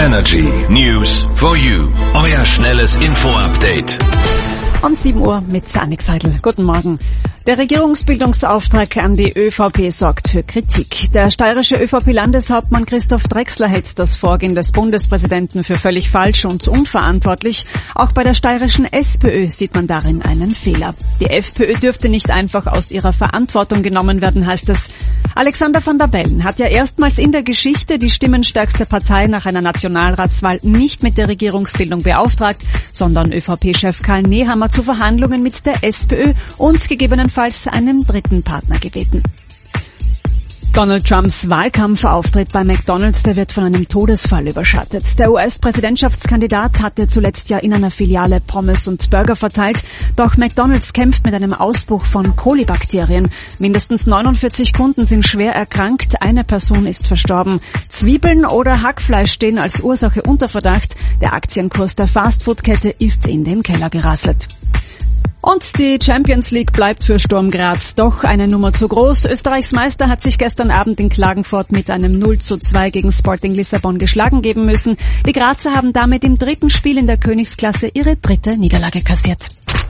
Energy News for You. Euer schnelles Info-Update. Um 7 Uhr mit Annik Seidel. Guten Morgen. Der Regierungsbildungsauftrag an die ÖVP sorgt für Kritik. Der steirische ÖVP-Landeshauptmann Christoph Drechsler hält das Vorgehen des Bundespräsidenten für völlig falsch und unverantwortlich. Auch bei der steirischen SPÖ sieht man darin einen Fehler. Die FPÖ dürfte nicht einfach aus ihrer Verantwortung genommen werden, heißt es. Alexander Van der Bellen hat ja erstmals in der Geschichte die stimmenstärkste Partei nach einer Nationalratswahl nicht mit der Regierungsbildung beauftragt, sondern ÖVP-Chef Karl Nehammer zu Verhandlungen mit der SPÖ und gegebenenfalls einen dritten Partner gebeten. Donald Trumps Wahlkampfauftritt bei McDonald's, der wird von einem Todesfall überschattet. Der US-Präsidentschaftskandidat hatte zuletzt ja in einer Filiale Pommes und Burger verteilt, doch McDonald's kämpft mit einem Ausbruch von Kolibakterien. Mindestens 49 Kunden sind schwer erkrankt, eine Person ist verstorben. Zwiebeln oder Hackfleisch stehen als Ursache unter Verdacht. Der Aktienkurs der Fastfood-Kette ist in den Keller gerasselt. Und die Champions League bleibt für Sturm Graz doch eine Nummer zu groß. Österreichs Meister hat sich gestern Abend in Klagenfurt mit einem 0:2 gegen Sporting Lissabon geschlagen geben müssen. Die Grazer haben damit im dritten Spiel in der Königsklasse ihre dritte Niederlage kassiert.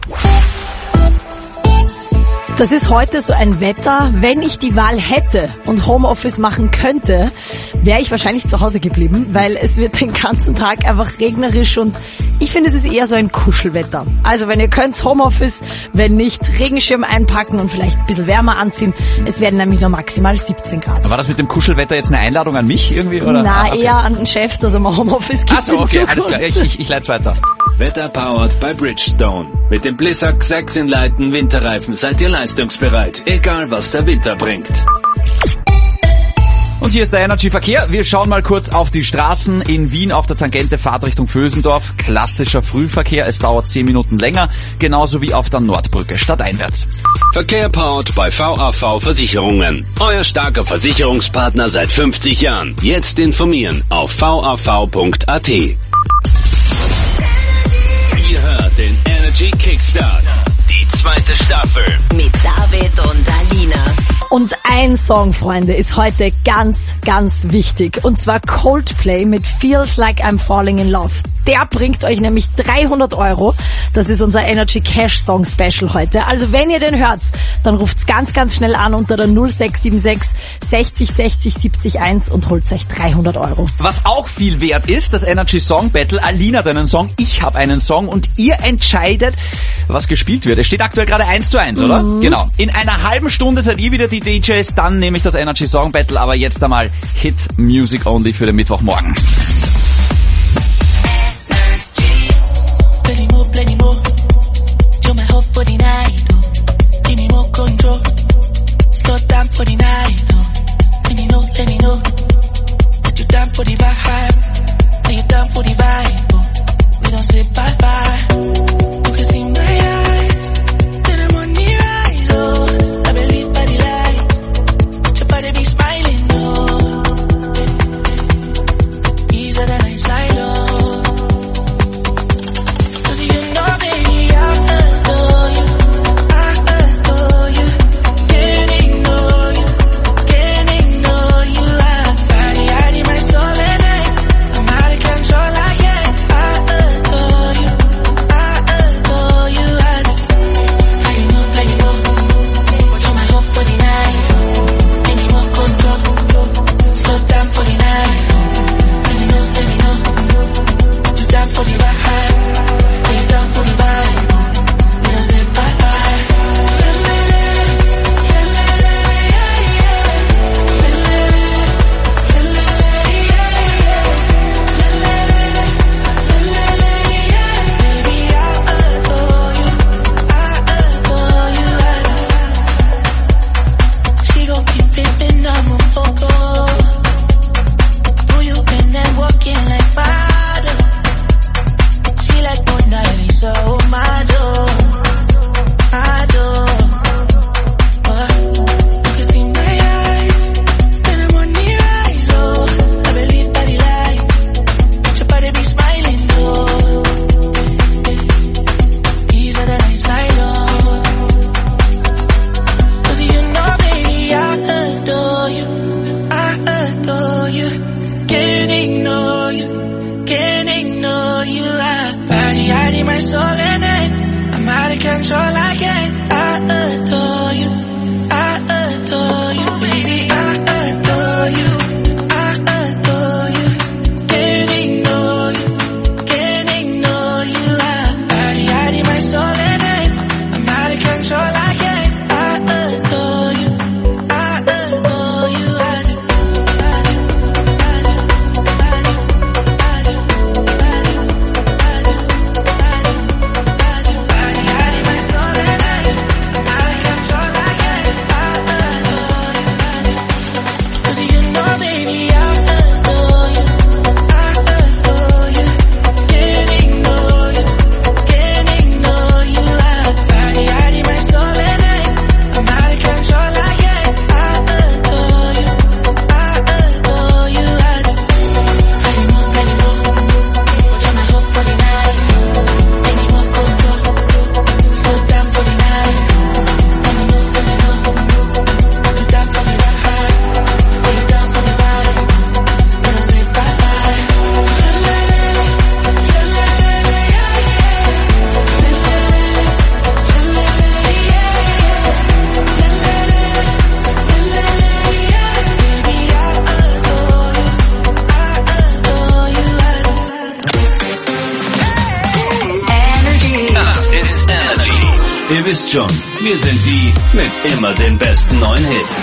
Das ist heute so ein Wetter, wenn ich die Wahl hätte und Homeoffice machen könnte, wäre ich wahrscheinlich zu Hause geblieben, weil es wird den ganzen Tag einfach regnerisch und ich finde, es ist eher so ein Kuschelwetter. Also wenn ihr könnt, Homeoffice, wenn nicht, Regenschirm einpacken und vielleicht ein bisschen wärmer anziehen. Es werden nämlich nur maximal 17 Grad. War das mit dem Kuschelwetter jetzt eine Einladung an mich irgendwie? Oder? Okay. Eher an den Chef, dass er mal Homeoffice gibt. Ach so, okay, alles klar. Ich leite weiter. Wetter powered by Bridgestone. Mit dem Blizzak 6 in Leiten Winterreifen seid ihr leistungsbereit, egal was der Winter bringt. Und hier ist der Energy Verkehr. Wir schauen mal kurz auf die Straßen in Wien auf der Tangente Fahrtrichtung Vösendorf. Klassischer Frühverkehr, es dauert 10 Minuten länger, genauso wie auf der Nordbrücke stadteinwärts. Verkehr powered by VAV Versicherungen. Euer starker Versicherungspartner seit 50 Jahren. Jetzt informieren auf vav.at. Ihr hört den Energy Kickstart. Die zweite Staffel. Mit David und Alina. Und ein Song, Freunde, ist heute ganz, ganz wichtig. Und zwar Coldplay mit Feels Like I'm Falling in Love. Der bringt euch nämlich 300 €. Das ist unser Energy Cash Song Special heute. Also wenn ihr den hört, dann ruft's ganz, ganz schnell an unter der 0676 60 60 70 1 und holt euch 300 €. Was auch viel wert ist, das Energy Song Battle. Alina hat einen Song, ich habe einen Song und ihr entscheidet, was gespielt wird. Es steht aktuell gerade 1:1, oder? Genau. In einer halben Stunde seid ihr wieder die DJs, dann nehme ich das Energy Song Battle, aber jetzt einmal Hit Music Only für den Mittwochmorgen. Plenty more. You're my hope for the night. Oh. Give me more control. Slow down for the night. Oh. Let me know. That you down for the vibe. Are you down for the vibe? Oh. We don't say bye bye. You can see my eyes. Till the morning rise. Oh, I believe by the light. Your body be smiling. Oh, ease soul at night. I'm out of control, I can't. I adore you. I adore you, baby. I adore you. I adore you. Can't ignore you. Can't ignore you. I my soul at night. I'm out of control, I can't. I adore you. I adore you. I do. Ihr wisst schon, wir sind die mit immer den besten neuen Hits.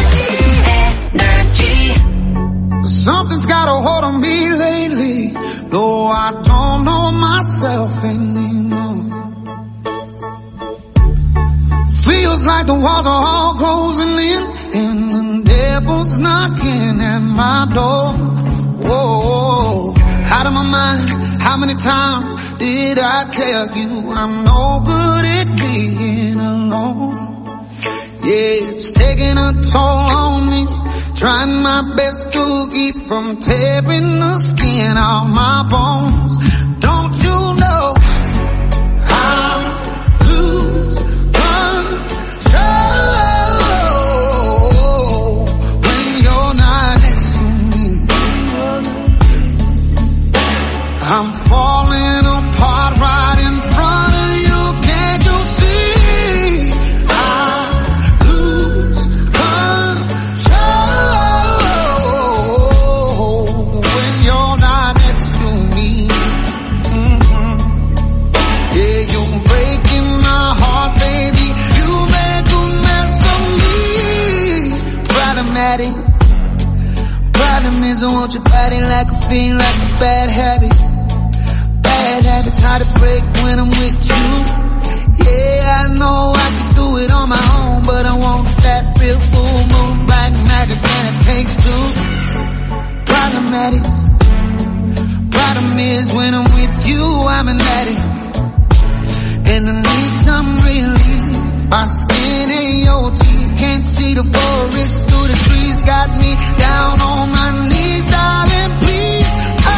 Something's got a hold on me lately. No, I don't know myself anymore. Feels like the walls are all closing in and the devil's knocking at my door. Whoa, out of my mind. How many times did I tell you I'm no good at being alone? Yeah, it's taking a toll on me, trying my best to keep from tearing the skin off my bones. Don't you know I lose control when you're not next to me? I'm falling apart right in front of you. Can't you see? I lose control when you're not next to me. Yeah, you're breaking my heart, baby. You make a mess of me. Problematic. Problem is I want your body like a fiend, like a bad habit. Bad habits hard to break when I'm with you. Yeah, I know I can do it on my own, but I want that real full moon black magic and it takes two. Problematic. Problem is when I'm with you, I'm an addict. And I need some relief. My skin ain't your teeth. Can't see the forest through the trees. Got me down on my knees, darling, please.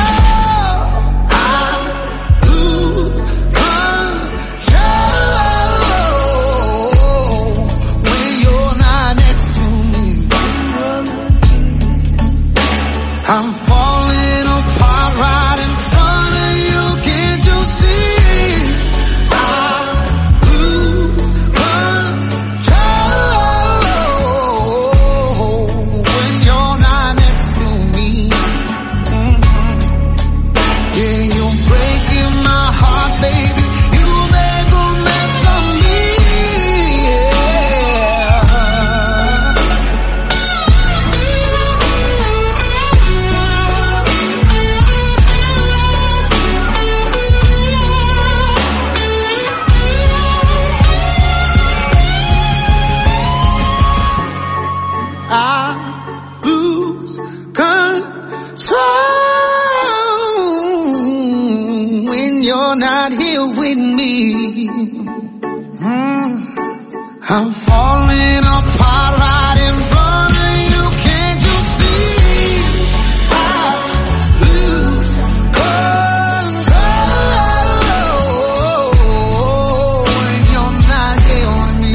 I'm falling apart right in front of you. Can't you see? I lose control when you're not next to me. Yeah, you're breaking my heart, baby. You make a mess of me. I lose control when you're not here with me. I'm falling apart right in front of you. Can't you see? I lose control when you're not here with me.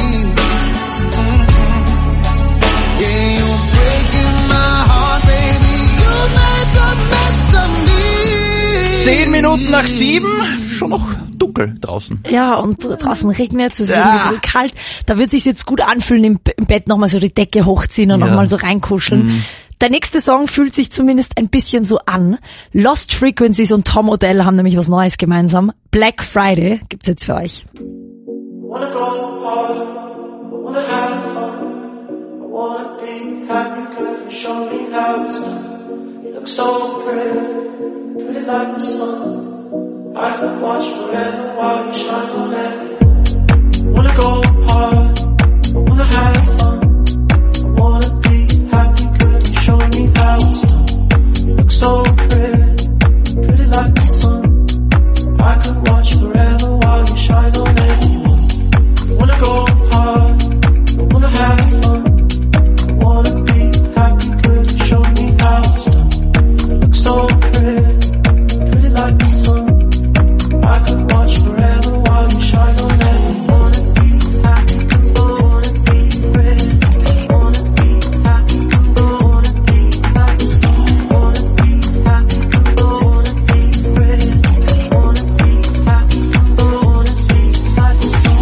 Yeah, you're breaking my heart, baby. You make a mess of me. 10 Minuten nach 7, schon noch dunkel draußen. Ja, und draußen regnet es ist irgendwie ein bisschen kalt. Da wird es sich jetzt gut anfühlen, im Bett nochmal so die Decke hochziehen und nochmal so reinkuscheln. Der nächste Song fühlt sich zumindest ein bisschen so an. Lost Frequencies und Tom Odell haben nämlich was Neues gemeinsam. Black Friday gibt's jetzt für euch. Wanna go hard, wanna have fun, I wanna be happy, girl, you show me how it's done. You look so pretty like the sun. I could watch forever while you shine on everyone. Wanna go hard, wanna have fun, I wanna be happy, girl, you show me how it's done. You look so pretty like the sun. I could watch forever while you shine on everyone. Wanna go hard, I wanna have fun, I wanna be happy, could you show me how it's done? You look so pretty like the sun. I could watch forever while you shine on everyone. Wanna be happy, wanna be pretty, wanna be happy, wanna be like the sun. Wanna be happy, wanna be pretty, wanna be happy, wanna be like the sun.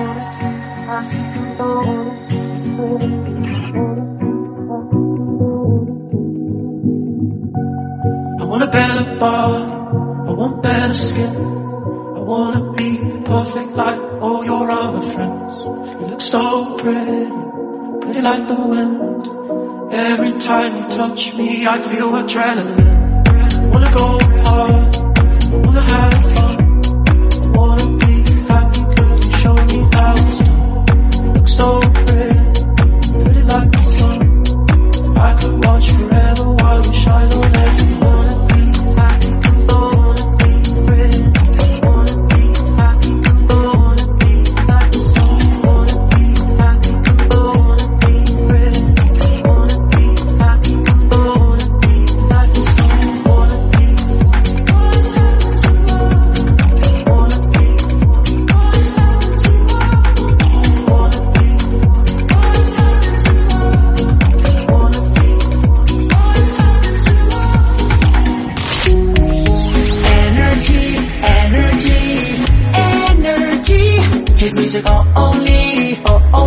I want a better body, I want better skin, I wanna be perfect like all your other friends. You look so pretty like the wind. Every time you touch me I feel adrenaline. I wanna go hard, I wanna have fun, I wanna be happy, could you show me how it's done? You look so pretty like the sun. I could watch forever while you shine on everyone. Wanna be happy, wanna be pretty, wanna be happy, wanna be like the sun. Wanna be happy, wanna be pretty, wanna be happy, wanna be like the sun. Wanna be, what's happened to love? Wanna be, what's happened to love? Wanna be, what's happened to love? Wanna be, what's happened to love? Energy, hit music only.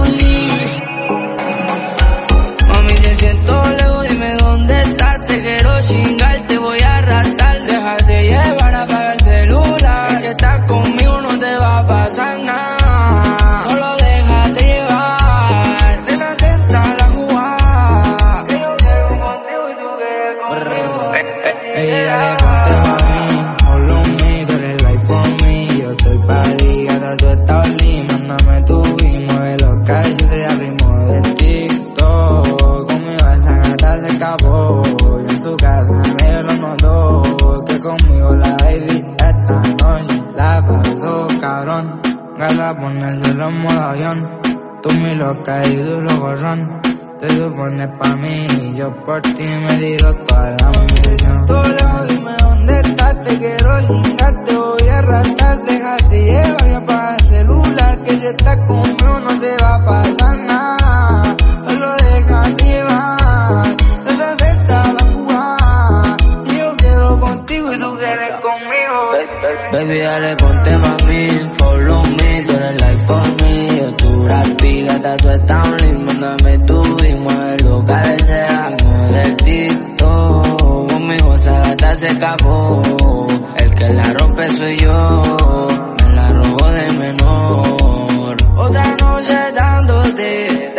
Mami, te siento lejos, dime dónde estás. Te quiero chingar, te voy a arrastrar. Déjate llevar, apaga el celular. Si estás conmigo no te va a pasar nada. Solo déjate llevar. Ten atenta a la jugada. Que yo quiero contigo y tú quieres conmigo. Ella le ponte mami, follow me, tú eres like for me. Yo estoy pa' ligada, tú estás lindo. Mándame tu y mueve los calles, te arrimo de TikTok. Conmigo esa gata se escapó, y en su casa me lo notó. Que conmigo la baby esta noche la pasó cabrón. Gata ponérselo en modo avión, tú mi loca y duro gorrón. Te supones pa' mí y yo por ti me tiro toda la munición. Tú lejos, dime dónde estás, te quiero chingar, te voy a arrastrar. Déjate llevar y apaga el celular, que si estás conmigo no te va a pasar nada. Solo déjate llevar, te acepta la jugada. Y yo quiero contigo y tú quieres conmigo. Baby, dale, ponte pa' mí, follow me, tú eres like for me. Yo tu rapi, gata, tú estás lindo. Mándame tu y mueve lo cabecera. Mueve el TikTok, conmigo esa gata se escapó. El que la rompe soy yo, me la robo de menor. Otra noche dándote,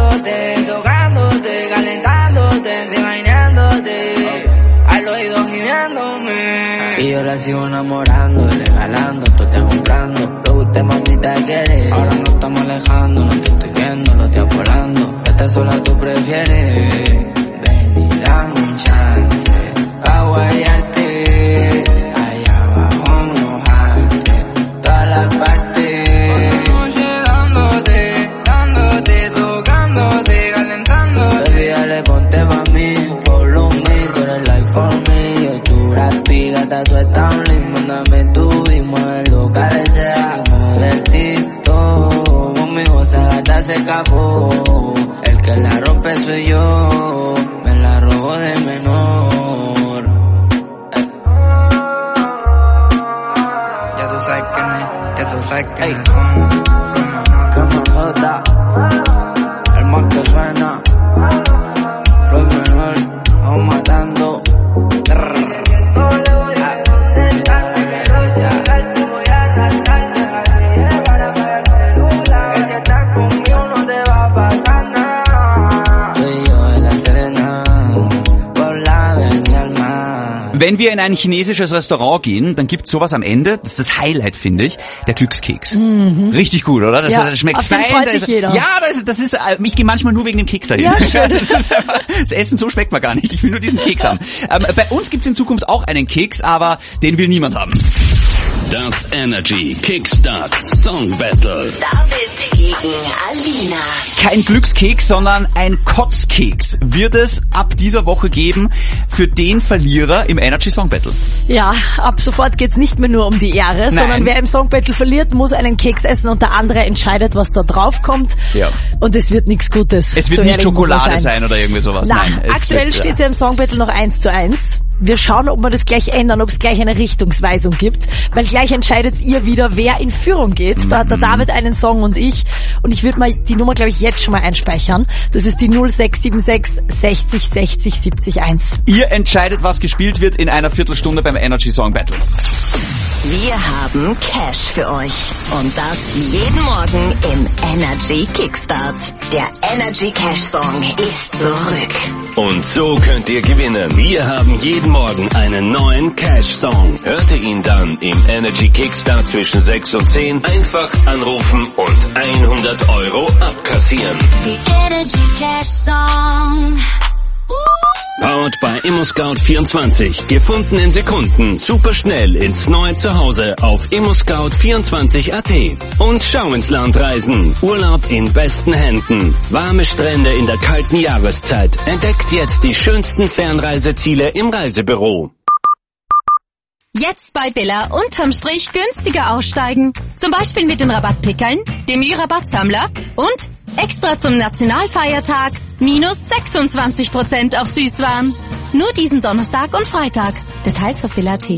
tocándote, calentándote, imaginándote, al oído gimiéndome. Y yo la sigo enamorando, regalando, tú te comprando. Lo que usted mamita quiere, ahora nos estamos alejando. No te estoy viendo, lo estoy apolando. Esta sola tú prefieres. Ven y dame un chance a guayarte, allá abajo mojarte, todas las partes. Otra noche dándote, tocándote, calentándote. Baby, dale, ponte pa' mí, follow me, tú eres like for me. Yo tu rapi, gata, tú estás lindo. Mándame tu y mueve lo cabecera. Mueve el TikTok, conmigo esa gata se escapó. El que la rompe soy yo, me la robo de menor. sé que me gusta. El más que suena. Floyd Manuel, vamos matando. Wenn wir in ein chinesisches Restaurant gehen, dann gibt's sowas am Ende, das ist das Highlight, finde ich, der Glückskeks. Richtig gut, oder? Das schmeckt fein. Freut sich jeder. Ja, das ist, ich gehe manchmal nur wegen dem Keks dahin. Ja, schön. Das Essen so schmeckt man gar nicht, ich will nur diesen Keks haben. Bei uns gibt's in Zukunft auch einen Keks, aber den will niemand haben. Das Energy Kickstart Song Battle. David gegen Alina. Kein Glückskeks, sondern ein Kotzkeks wird es ab dieser Woche geben für den Verlierer im Energy Song Battle. Ja, ab sofort geht's nicht mehr nur um die Ehre, sondern wer im Song Battle verliert, muss einen Keks essen und der andere entscheidet, was da drauf kommt. Ja. Und es wird nichts Gutes. Es wird nicht Schokolade sein oder irgendwie sowas. Nein, aktuell steht ja im Song Battle noch 1:1. Wir schauen, ob wir das gleich ändern, ob es gleich eine Richtungsweisung gibt, weil gleich entscheidet ihr wieder, wer in Führung geht. Da hat der David einen Song und ich. Und ich würde mal die Nummer, glaube ich, jetzt schon mal einspeichern. Das ist die 0676 60 60 70 1. Ihr entscheidet, was gespielt wird in einer Viertelstunde beim Energy Song Battle. Wir haben Cash für euch. Und das jeden Morgen im Energy Kickstart. Der Energy Cash Song ist zurück. Und so könnt ihr gewinnen. Wir haben jeden Morgen einen neuen Cash-Song. Hört ihr ihn dann im Energy Kickstart zwischen 6 und 10, einfach anrufen und 100 € abkassieren. The Energy Cash Song. Powered by ImmoScout24. Gefunden in Sekunden. Superschnell ins neue Zuhause auf ImmoScout24.at. Und schau ins Land reisen. Urlaub in besten Händen. Warme Strände in der kalten Jahreszeit. Entdeckt jetzt die schönsten Fernreiseziele im Reisebüro. Jetzt bei Billa unterm Strich günstiger aussteigen. Zum Beispiel mit den Rabattpickeln, dem Ü-Rabattsammler und extra zum Nationalfeiertag minus 26% auf Süßwaren. Nur diesen Donnerstag und Freitag. Details auf Billa.at.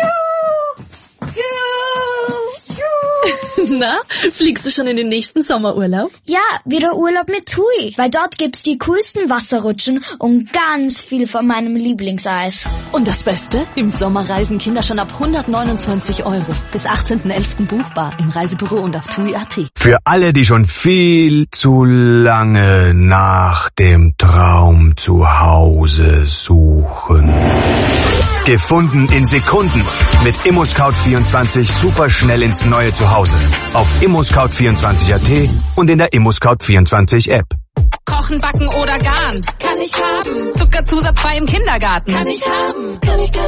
Na, fliegst du schon in den nächsten Sommerurlaub? Ja, wieder Urlaub mit TUI, weil dort gibt's die coolsten Wasserrutschen und ganz viel von meinem Lieblingseis. Und das Beste? Im Sommer reisen Kinder schon ab 129 €. Bis 18.11. buchbar im Reisebüro und auf TUI.at. Für alle, die schon viel zu lange nach dem Traum zu Hause suchen. Gefunden in Sekunden. Mit ImmoScout24 super schnell ins neue Zuhause. Auf ImmoScout24.at und in der ImmoScout24 App. Kochen, backen oder garen. Kann ich haben. Zuckerzusatz frei im Kindergarten. Kann ich haben. Kann ich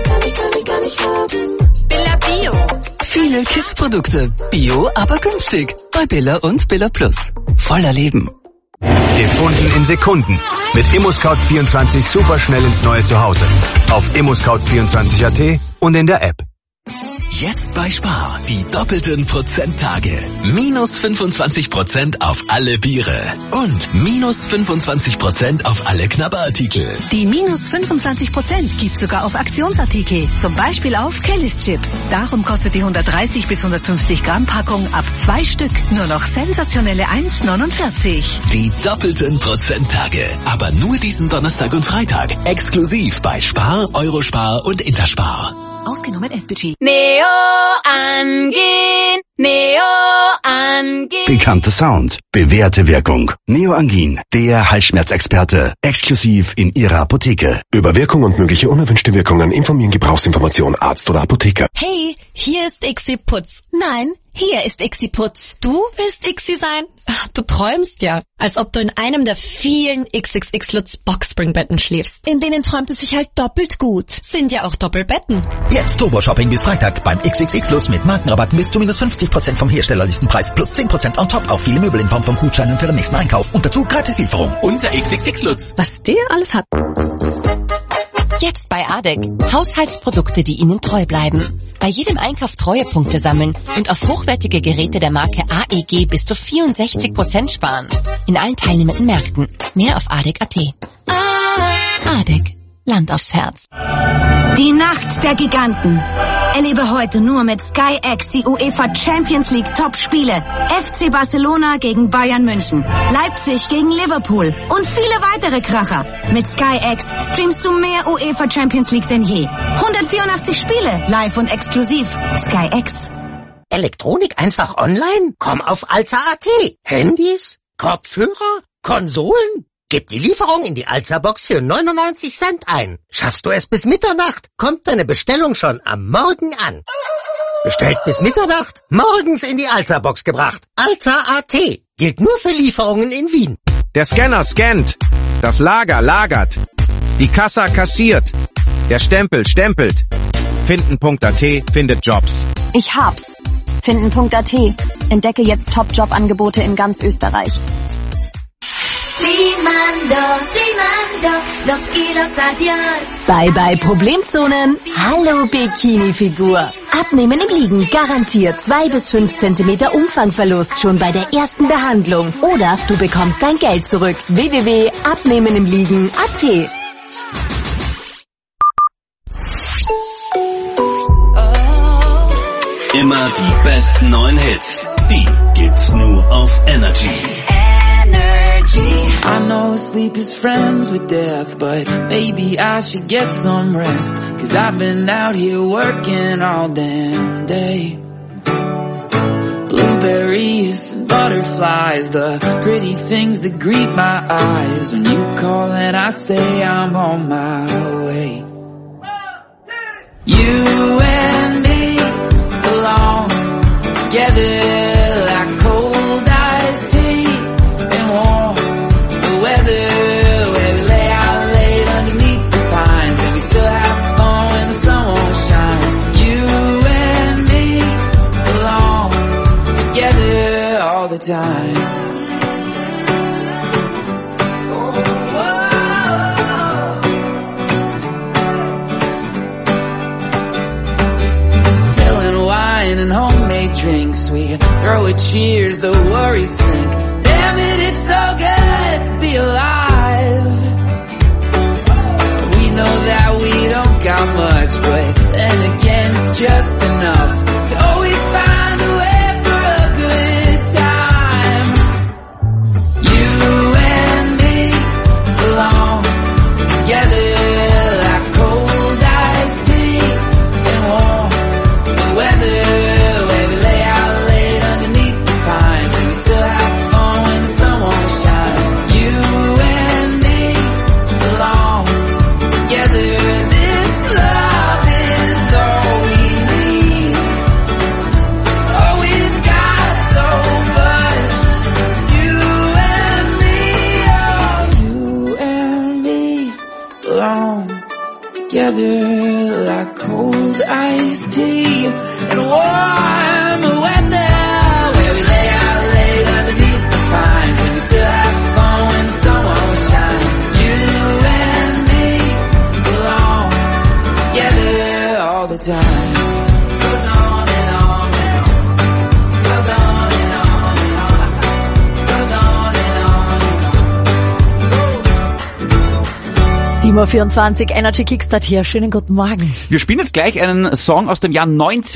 haben. Billa Bio. Viele Kids-Produkte. Bio, aber günstig. Bei Billa und Billa Plus. Voller Leben. Gefunden in Sekunden. Mit ImmoScout24 super schnell ins neue Zuhause. Auf ImmoScout24.at und in der App. Jetzt bei Spar. Die doppelten Prozenttage. Minus 25% auf alle Biere. Und minus 25% auf alle Knabberartikel. Die minus 25% gibt sogar auf Aktionsartikel. Zum Beispiel auf Kellys Chips. Darum kostet die 130 bis 150 Gramm Packung ab 2 Stück nur noch sensationelle 1,49. Die doppelten Prozenttage. Aber nur diesen Donnerstag und Freitag. Exklusiv bei Spar, Eurospar und Interspar. Ausgenommen SBG. Neo Angin, Neo Angin. Bekannter Sound, bewährte Wirkung. Neo Angin, der Halsschmerzexperte. Exklusiv in Ihrer Apotheke. Über Wirkung und mögliche unerwünschte Wirkungen informieren Gebrauchsinformation Arzt oder Apotheker. Hey, hier ist Ixi Putz. Nein, hier ist Ixi Putz. Du willst Ixi sein? Du träumst ja, als ob du in einem der vielen XXX Lutz Boxspringbetten schläfst. In denen träumt es sich halt doppelt gut. Sind ja auch Doppelbetten. Jetzt Turbo-Shopping bis Freitag beim XXX Lutz mit Markenrabatten bis zu minus 50% vom Herstellerlistenpreis plus 10% on top auf viele Möbel in Form von Gutscheinen für den nächsten Einkauf und dazu Gratislieferung. Unser XXX Lutz. Was der alles hat. Jetzt bei ADEC. Haushaltsprodukte, die Ihnen treu bleiben. Bei jedem Einkauf Treuepunkte sammeln und auf hochwertige Geräte der Marke AEG bis zu 64% sparen. In allen teilnehmenden Märkten. Mehr auf ADEC.at. ADEC. Land aufs Herz. Die Nacht der Giganten. Erlebe heute nur mit SkyX die UEFA Champions League Top-Spiele. FC Barcelona gegen Bayern München, Leipzig gegen Liverpool und viele weitere Kracher. Mit SkyX streamst du mehr UEFA Champions League denn je. 184 Spiele, live und exklusiv. SkyX. Elektronik einfach online? Komm auf Alza.at. Handys? Kopfhörer? Konsolen? Gib die Lieferung in die Alza-Box für 99 Cent ein. Schaffst du es bis Mitternacht, kommt deine Bestellung schon am Morgen an. Bestellt bis Mitternacht, morgens in die Alza-Box gebracht. Alza.at. Gilt nur für Lieferungen in Wien. Der Scanner scannt. Das Lager lagert. Die Kassa kassiert. Der Stempel stempelt. Finden.at findet Jobs. Ich hab's. Finden.at. Entdecke jetzt Top-Job-Angebote in ganz Österreich. Slimando, los kilos adios. Bye bye Problemzonen. Hallo Bikini-Figur. Abnehmen im Liegen garantiert 2 bis 5 Zentimeter Umfangverlust schon bei der ersten Behandlung. Oder du bekommst dein Geld zurück. www.abnehmenimliegen.at. Immer die besten neuen Hits. Die gibt's nur auf Energy. I know sleep is friends with death, but maybe I should get some rest, 'cause I've been out here working all damn day. Blueberries and butterflies, the pretty things that greet my eyes when you call and I say I'm on my way. You and me belong together like cold iced tea and warm weather, where we lay out late underneath the pines and we still have fun when the sun won't shine. You and me belong together all the time. Spilling wine and homemade drinks, we throw a cheers, the worries sink. Damn it, it's so good to be alive. We know that we don't got much, but then again it's just enough to always find a way for a good time. You and me belong together like cold iced tea and warm weather, where we lay out late underneath the pines and we still have fun when the sun won't shine. You and me belong together. This love is all we need. Oh, we've got so much. You and me, oh, you and me belong together like cold iced tea and warm weather, where we lay out late underneath the pines and we still have fun when the sun won't shine. You and me belong together all the time. Goes on and on and on. Goes on and on and on. Goes on and on and on. 7:24 Energy Kickstart hier. Schönen guten Morgen. Wir spielen jetzt gleich einen Song aus dem Jahr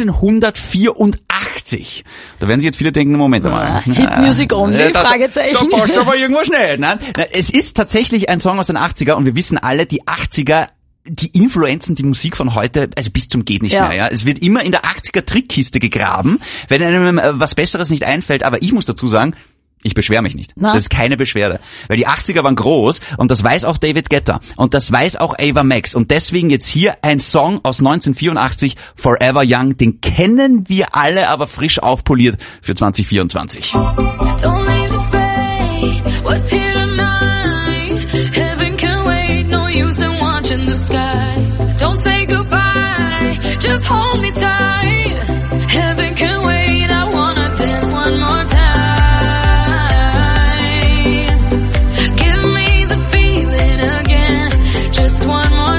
1984. Da werden sich jetzt viele denken, Moment mal. Hit Music Only, Fragezeichen. Da passt aber irgendwas nicht. Nein, es ist tatsächlich ein Song aus den 80er und wir wissen alle, die 80er, die influenzen die Musik von heute, also bis zum geht nicht mehr. Ja. Es wird immer in der 80er Trickkiste gegraben, wenn einem was Besseres nicht einfällt. Aber ich muss dazu sagen, ich beschwere mich nicht. Na? Das ist keine Beschwerde. Weil die 80er waren groß und das weiß auch David Guetta und das weiß auch Ava Max. Und deswegen jetzt hier ein Song aus 1984, Forever Young. Den kennen wir alle, aber frisch aufpoliert für 2024. Don't leave it fade. What's here tonight? Heaven can wait. No use in watching the sky. Don't say goodbye. Just hold me tight. Heaven can wait. I wanna dance one more time. Give me the feeling again. Just one more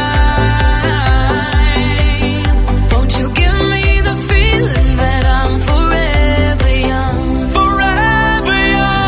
time. Won't you give me the feeling that I'm forever young? Forever young.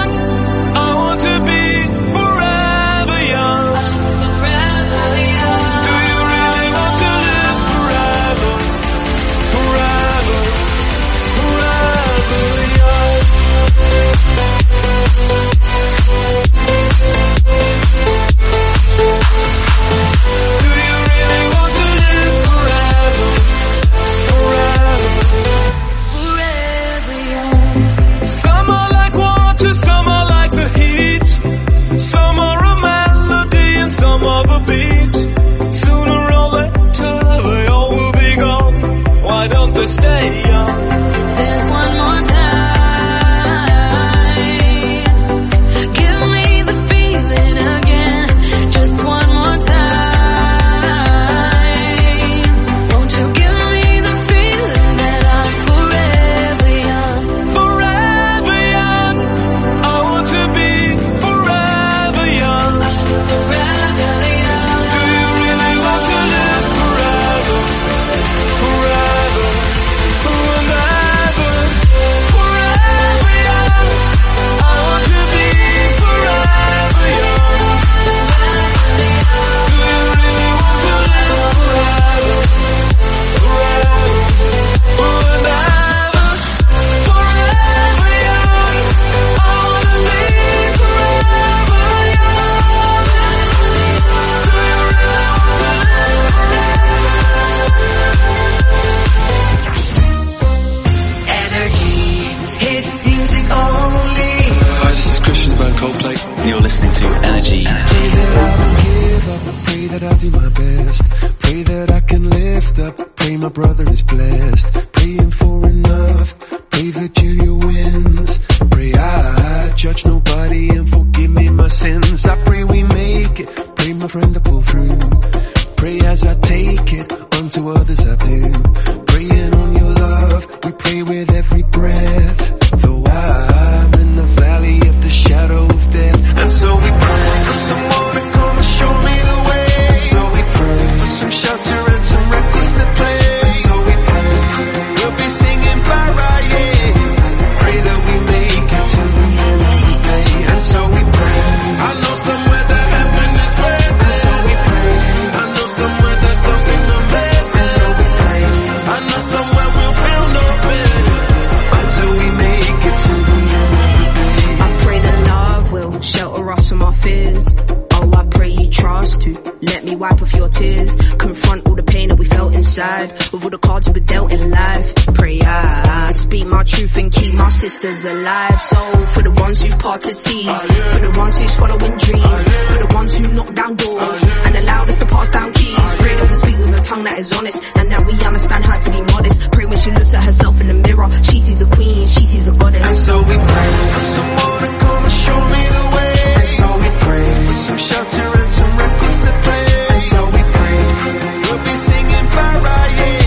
Mike. You're listening to Energy. Pray that I don't give up, pray that I do my best. Pray that I can lift up, pray my brother is blessed. Praying for enough, pray that Julia wins. Pray I judge nobody and forgive me my sins. I pray we make it, pray my friend to pull through. Pray as I take it, unto others I do. Praying on your love, we pray with every breath. Though I'm in the valley of the shadow of death. And so we pray for someone to come and show me the way. And so we pray for some shelter and some records to play. And so we pray, we'll be singing bye-bye, yeah. Pray that we make it to the end of the day. And so we pray, I know somewhere that heaven is waiting. And so we pray, I know somewhere there's something amazing. And so we pray, I know somewhere we'll feel no pain until we make it to the end of the day. I pray that love will shelter us from our fears. Oh, I pray you trust to let me wipe off your tears. Confront all the pain that we felt inside with all the cards we were dealt in life. Pray I speak my truth and keep my sisters alive. So for the ones who parted seas, for the ones who's following dreams, for the ones who knock down doors and allowed us to pass down keys. Pray that we speak with a tongue that is honest and that we understand how to be modest. Pray when she looks at herself in the mirror, she sees a queen, she sees a goddess. And so we pray for someone to come and show me the way. And so we pray for some shelter and some records to play. And so we pray, we'll be singing bye-bye,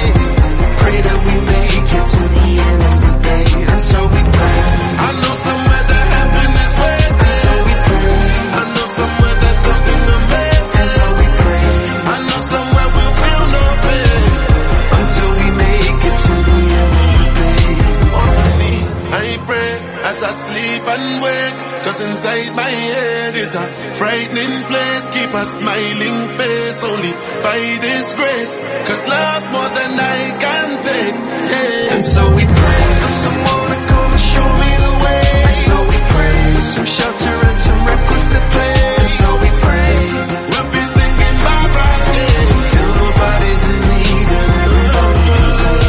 yeah. Pray that we make it to the end of the day. And so we pray, I know somewhere that heaven is waiting. And so we pray, I know somewhere there's something amazing. And so we pray, I know somewhere we'll feel no pain until we make it to the end of the day. On my knees, I pray as I sleep and wake. Cause inside my head is a frightening place. Keep a smiling face only by this grace. Cause love's more than I can take, yeah. And so we pray for someone to come and show me the way. And so we pray for some shelter and some records to play. And so we pray, we'll be singing bye-bye, yeah. Till nobody's in need and everybody can say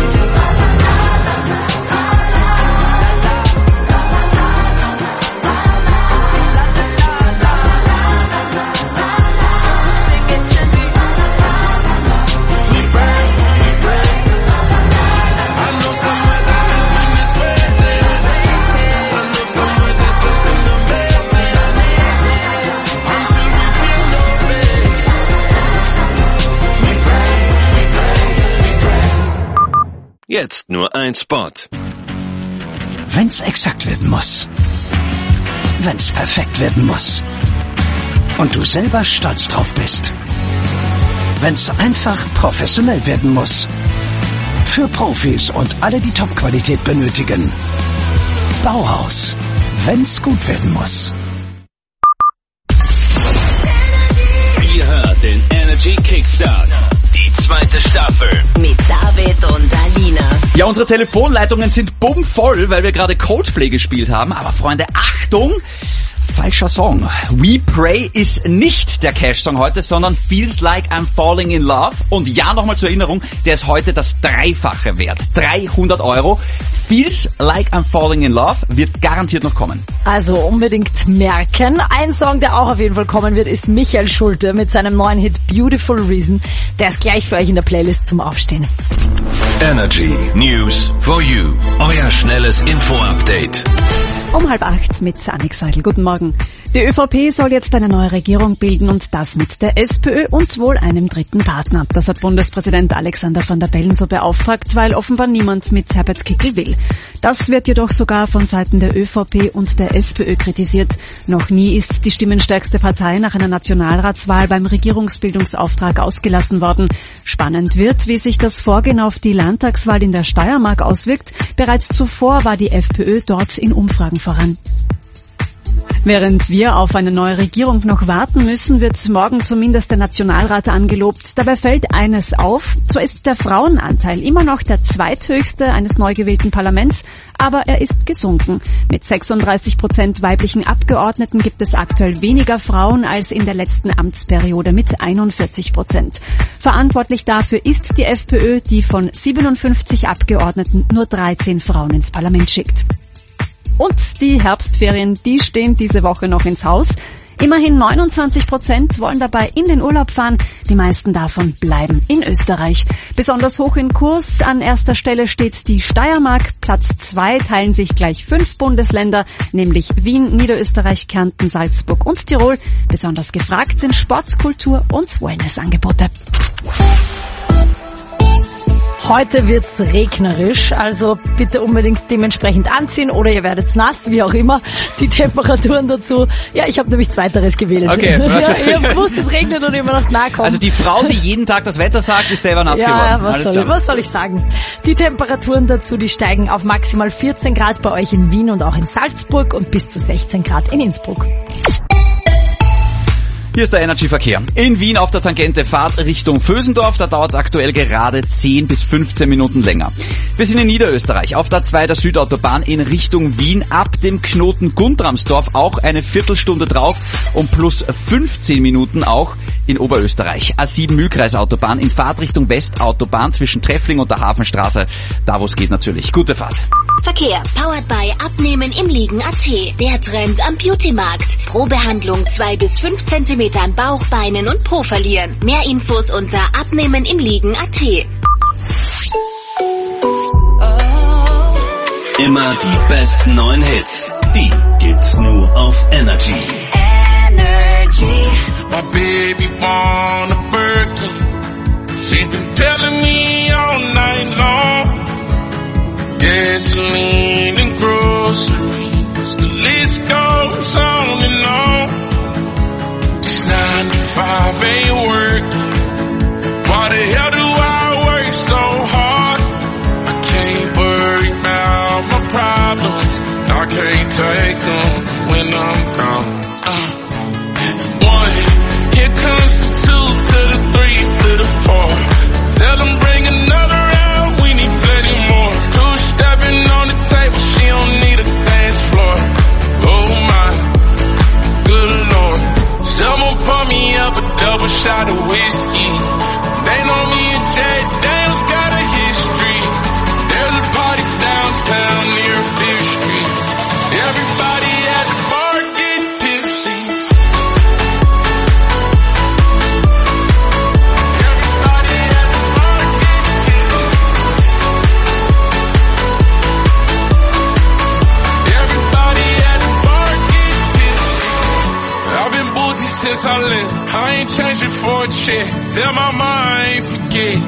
Jetzt nur ein Spot. Wenn's exakt werden muss. Wenn's perfekt werden muss. Und du selber stolz drauf bist. Wenn's einfach professionell werden muss. Für Profis und alle, die Top-Qualität benötigen. Bauhaus. Wenn's gut werden muss. Ihr hört den Energy Kickstart. Die zweite Staffel. Mit David und Alina. Ja, unsere Telefonleitungen sind bummvoll, weil wir gerade Coldplay gespielt haben. Aber Freunde, Achtung! Falscher Song. We Pray ist nicht der Cash-Song heute, sondern Feels Like I'm Falling in Love. Und ja, nochmal zur Erinnerung, der ist heute das Dreifache wert. 300 €. Feels Like I'm Falling in Love wird garantiert noch kommen. Also unbedingt merken. Ein Song, der auch auf jeden Fall kommen wird, ist Michael Schulte mit seinem neuen Hit Beautiful Reason. Der ist gleich für euch in der Playlist zum Aufstehen. Energy News for You. Euer schnelles Info-Update. Um 7:30 mit Annik Seidel. Guten Morgen. Die ÖVP soll jetzt eine neue Regierung bilden und das mit der SPÖ und wohl einem dritten Partner. Das hat Bundespräsident Alexander Van der Bellen so beauftragt, weil offenbar niemand mit Herbert Kickl will. Das wird jedoch sogar von Seiten der ÖVP und der SPÖ kritisiert. Noch nie ist die stimmenstärkste Partei nach einer Nationalratswahl beim Regierungsbildungsauftrag ausgelassen worden. Spannend wird, wie sich das Vorgehen auf die Landtagswahl in der Steiermark auswirkt. Bereits zuvor war die FPÖ dort in Umfragen voran. Während wir auf eine neue Regierung noch warten müssen, wird morgen zumindest der Nationalrat angelobt. Dabei fällt eines auf, zwar ist der Frauenanteil immer noch der zweithöchste eines neu gewählten Parlaments, aber er ist gesunken. Mit 36% weiblichen Abgeordneten gibt es aktuell weniger Frauen als in der letzten Amtsperiode mit 41%. Verantwortlich dafür ist die FPÖ, die von 57 Abgeordneten nur 13 Frauen ins Parlament schickt. Und die Herbstferien, die stehen diese Woche noch ins Haus. Immerhin 29% wollen dabei in den Urlaub fahren. Die meisten davon bleiben in Österreich. Besonders hoch in Kurs an erster Stelle steht die Steiermark. Platz 2 teilen sich gleich 5 Bundesländer, nämlich Wien, Niederösterreich, Kärnten, Salzburg und Tirol. Besonders gefragt sind Sport, Kultur und Wellnessangebote. Heute wird's regnerisch, also bitte unbedingt dementsprechend anziehen oder ihr werdet nass, wie auch immer. Die Temperaturen dazu, ja, ich habe nämlich Zweiteres gewählt. Okay. Ja, ich habe gewusst, es regnet und immer noch nahe kommt. Also die Frau, die jeden Tag das Wetter sagt, ist selber nass geworden. Ja, was soll ich sagen? Die Temperaturen dazu, die steigen auf maximal 14 Grad bei euch in Wien und auch in Salzburg und bis zu 16 Grad in Innsbruck. Hier ist der Energy-Verkehr. In Wien auf der Tangente Fahrt Richtung Vösendorf, da dauert es aktuell gerade 10 bis 15 Minuten länger. Wir sind in Niederösterreich auf der 2 der Südautobahn in Richtung Wien ab dem Knoten Guntramsdorf auch eine Viertelstunde drauf und plus 15 Minuten auch in Oberösterreich. A7 Mühlkreisautobahn in Fahrtrichtung Westautobahn zwischen Treffling und der Hafenstraße, da wo es geht natürlich. Gute Fahrt. Verkehr, powered by Abnehmen im Liegen.at. Der Trend am Beauty-Markt. Pro Behandlung 2 bis 5 Zentimeter an Bauch, Beinen und Po verlieren. Mehr Infos unter Abnehmen im Liegen.at. Immer die besten neuen Hits. Die gibt's nur auf Energy. Energy. My baby born a Birkin. She's been telling me all night long. Gasoline and groceries. The list goes on and on. This 9 to 5 ain't working. Why the hell do I work so hard? I can't worry about my problems. I can't take them when I'm gone. 1, here comes the 2 to the 3 to the 4. Tell them bring another round, we need plenty more. 2 stepping on the table, she don't need a dance floor. Oh my, good Lord. Someone pour me up a double shot of whiskey. They know me and Jay Daniels got a history. There's a party downtown near 5th Street. Everybody at the bar getting tipsy. Everybody at the bar getting tipsy. Everybody at the bar getting tipsy. I've been boozy since I left. I ain't changing for a check. Tell my mom I ain't forget.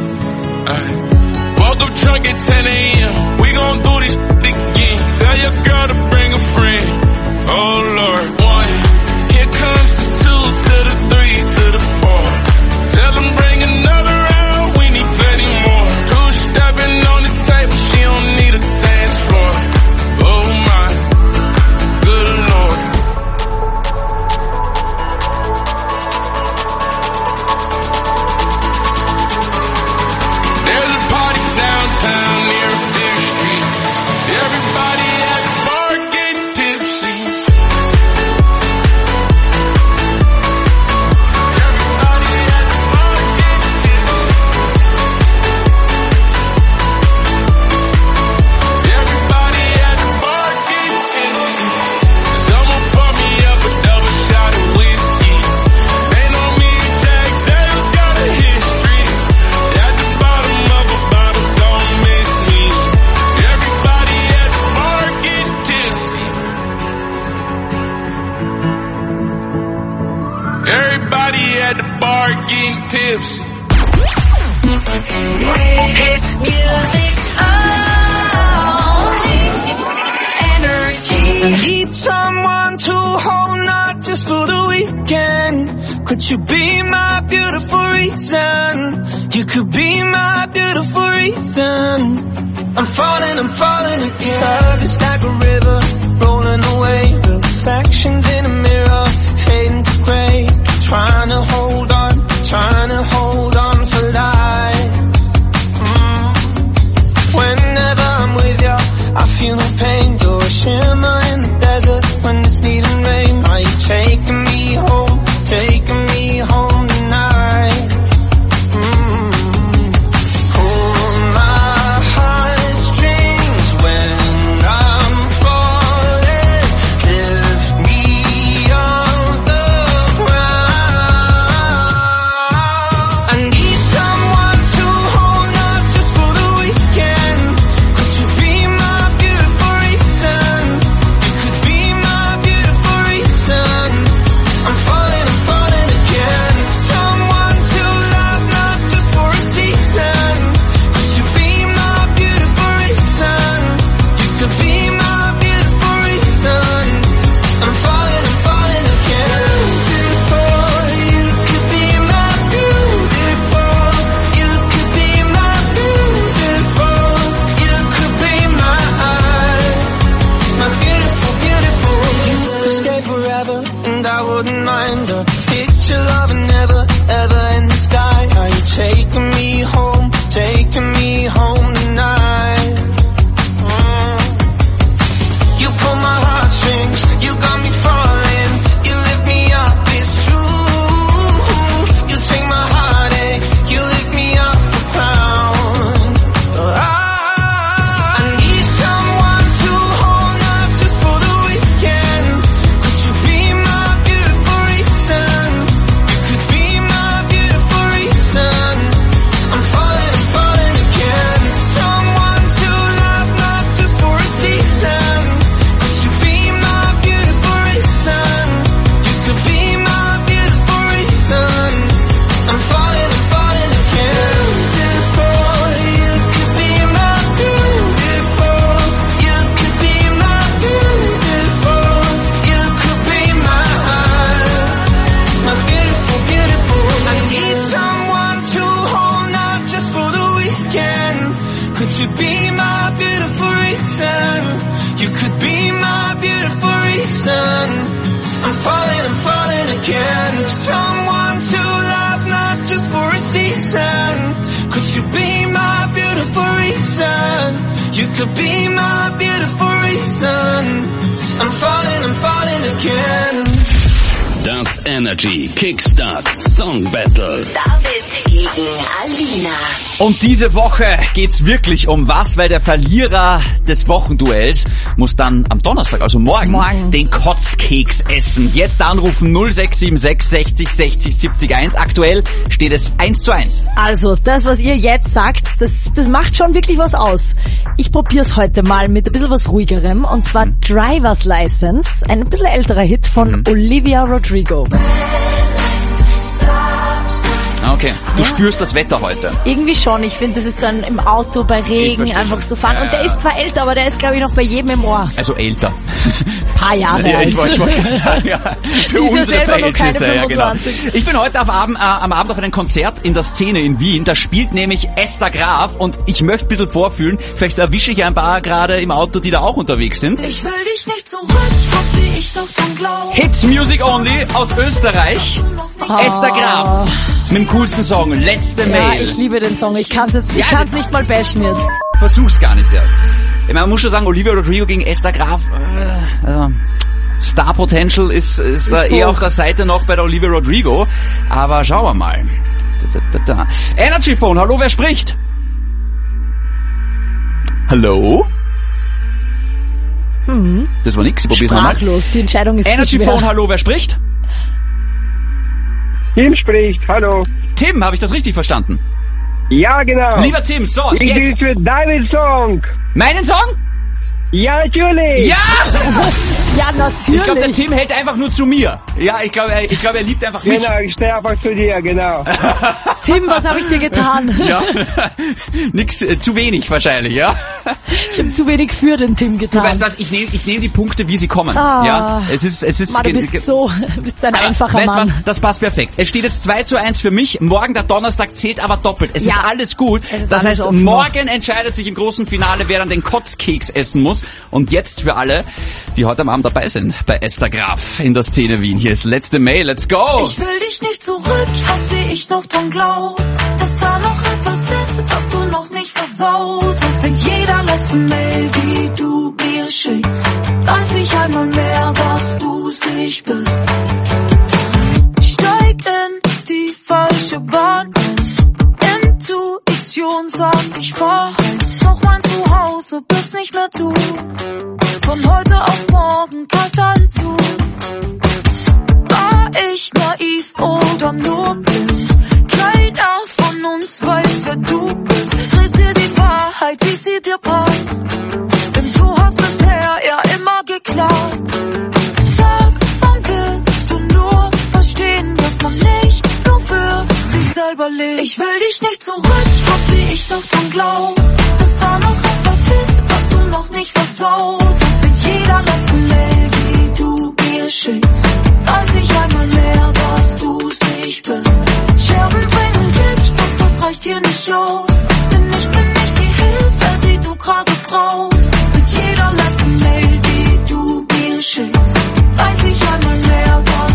Woke up drunk at 10 a.m. We gon' do this again. Tell your girl to bring a friend. Oh Lord. 1, here comes the 2 to the 3 to the 4. Tell them bring another round, we need plenty more. 2 stepping on the table, she don't need a dance floor. Oh my, good Lord. There's a party downtown near 5th Street. Everybody at the bar getting tipsy. Everybody at the bar getting tipsy. Everybody at the bar getting tipsy. Someone pour me up a double shot of whiskey. They know me and Jack Daniels got a history. At the bottom of a bottle, don't miss me. Everybody at the bar getting tipsy. Everybody at the bar getting tipsy. Hit music only. Energy. I need someone to hold, not just for the weekend. Could you be my beautiful reason? You could be my beautiful reason. I'm falling again. Love is like a river, rolling away. The reflections in a mirror, fading to grey. Trying to hold on for life. Whenever I'm with you, I feel no pain. You're a shimmer in the desert when it's needing rain. Are you taking me home tonight? Pull my heartstrings when I'm falling. and I wouldn't mind a picture of it never, ever in the sky. Are you taking me home tonight? You pull my heartstrings, you got me falling, you lift me up, it's true. You take my heartache, you lift me off the ground. I need someone to hold up just for the weekend. Could you be my beautiful reason? You could be my beautiful reason. I'm falling again. Someone to love, not just for a season. Could you be my beautiful reason? You could be my beautiful reason. I'm falling again. Beautiful, you could be my beautiful. You could be my beautiful. You could be my beautiful, beautiful. I need someone to hold up just for the weekend. Could you be my beautiful reason? You could be my beautiful reason. I'm falling again. Someone to love, not just for a season. Could you be my beautiful reason? You could be my beautiful reason. I'm falling again. Das Energy Kickstart Song Battle. David gegen Alina. Und diese Woche geht's wirklich um was, weil der Verlierer des Wochenduells muss dann am Donnerstag, also morgen. Den Kotzkeks essen. Jetzt anrufen 0676 60 60 70 1. Aktuell steht es 1:1. Also, das, was ihr jetzt sagt, das macht schon wirklich was aus. Ich probier's heute mal mit ein bisschen was ruhigerem, und zwar Driver's License, ein bisschen älterer Hit von Olivia Rodrigo. Okay, du spürst das Wetter heute. Irgendwie schon. Ich finde, das ist dann im Auto bei Regen einfach so fahren. Und der ist zwar älter, aber der ist, glaube ich, noch bei jedem im Ohr. Also älter. Paar Jahre ja, alt. Ich wollte gerade sagen, ja. Für unsere Verhältnisse, ja, genau. Ich bin heute am Abend auf einem Konzert in der Szene in Wien. Da spielt nämlich Esther Graf und ich möchte ein bisschen vorfühlen. Vielleicht erwische ich ein paar gerade im Auto, die da auch unterwegs sind. Ich will dich nicht zurück, was wie ich doch dran glaub. Hits Music Only aus Österreich. Esther Graf mit dem coolsten Song, Letzte Mail. Ja, ich liebe den Song. Ich kann's nicht mal bashen jetzt. Versuch's gar nicht erst. Ich meine, man muss schon sagen, Olivia Rodrigo gegen Esther Graf, also Star Potential ist da eher auf der Seite noch bei der Olivia Rodrigo. Aber schauen wir mal. Energy Phone, hallo, wer spricht? Hallo? Das war nix, ich probier's nochmal. Sprachlos, die Entscheidung ist Energy zu schwer. Phone, hallo, wer spricht? Tim spricht, hallo. Tim, habe ich das richtig verstanden? Ja, genau. Lieber Tim, so, ich bin für deinen Song. Meinen Song? Ja, natürlich. Ja! Ja, natürlich. Ich glaube, der Tim hält einfach nur zu mir. Ja, ich glaube, er liebt einfach mich. Genau, ich stehe einfach zu dir, genau. Tim, was habe ich dir getan? Ja, nix, zu wenig wahrscheinlich, ja. Ich habe zu wenig für den Tim getan. Du weißt was, ich nehm die Punkte, wie sie kommen. Ja, es ist. Mann, du bist ein einfacher Mann. Was, das passt perfekt. Es steht jetzt 2:1 für mich. Morgen der Donnerstag zählt aber doppelt. Es ist alles gut. Das heißt, morgen entscheidet sich im großen Finale, wer dann den Kotzkeks essen muss. Und jetzt für alle, die heute am Abend dabei sind, bei Esther Graf in der Szene Wien. Hier ist Letzte Mail, let's go! Ich will dich nicht zurück, was wie ich noch dran glaub, dass da noch etwas ist, was du noch nicht versaut hast. Mit jeder letzten Mail, die du mir schickst, weiß ich einmal mehr, dass du's nicht bist. Steig in die falsche Bahn, Intuition sagt, ich fahr doch mein Zuhause bist nicht mehr du. Von heute auf morgen kalt dann zu. War ich naiv oder nur blind? Keiner von uns weiß, wer du bist. Drehst dir die Wahrheit, wie sie dir passt. Denn so hat's bisher ja immer geklappt. Sag, wann willst du nur verstehen, dass man nicht nur für sich selber lebt? Ich will dich nicht zurück, was wie ich noch dran glaub, dass da noch etwas ist, was du noch nicht versaut hast. Mit jeder letzten Mail, die du mir schickst, weiß ich einmal mehr, dass du's nicht bist. Scherben bringen Glück, doch das reicht hier nicht aus. Denn ich bin nicht die Hilfe, die du gerade brauchst. Mit jeder letzten Mail, die du mir schickst, weiß ich einmal mehr, dass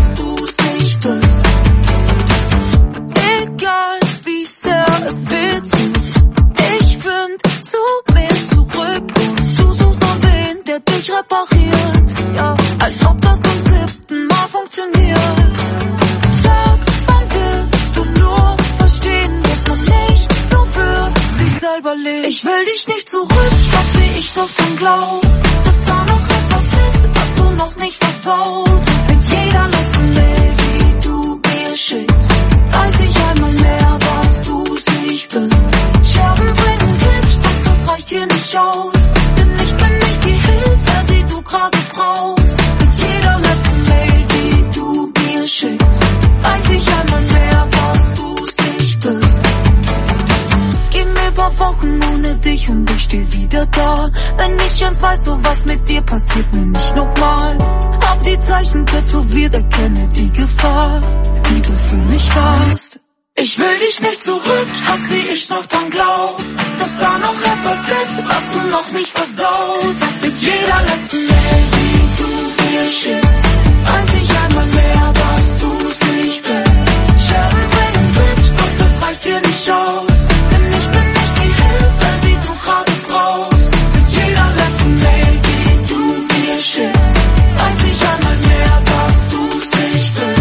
selber lebe. Ich will dich nicht zurück, doch wie ich noch dran glaub, dass da noch etwas ist, was du noch nicht versaut hast. Mit jeder letzten Mail, die du mir schickst, weiß ich einmal mehr, dass du's nicht bist. Scherben bringen Glück, doch das reicht hier nicht aus, denn ich bin nicht die Hilfe, die du gerade brauchst. Mit jeder letzten Mail, die du mir schickst, weiß ich einmal mehr, dass du's nicht bist. Gib mir paar Wochen ohne dich und ich steh wieder da. Wenn ich ganz weiß, so was mit dir passiert mir nicht nochmal. Hab die Zeichen tätowiert, erkenne die Gefahr, die du für mich warst. Ich will dich nicht zurück, hast wie ich noch dran glaub, dass da noch etwas ist, was du noch nicht versaut hast. Mit jeder letzten Mail, die du mir schickst, weiß ich einmal mehr, dass du's nicht bist. Scherben bringen Glück, doch das reicht hier nicht aus, denn ich bin nicht die Hilfe, die du gerade brauchst. Mit jeder letzten Mail, die du mir schickst, weiß ich einmal mehr, dass du's nicht bist.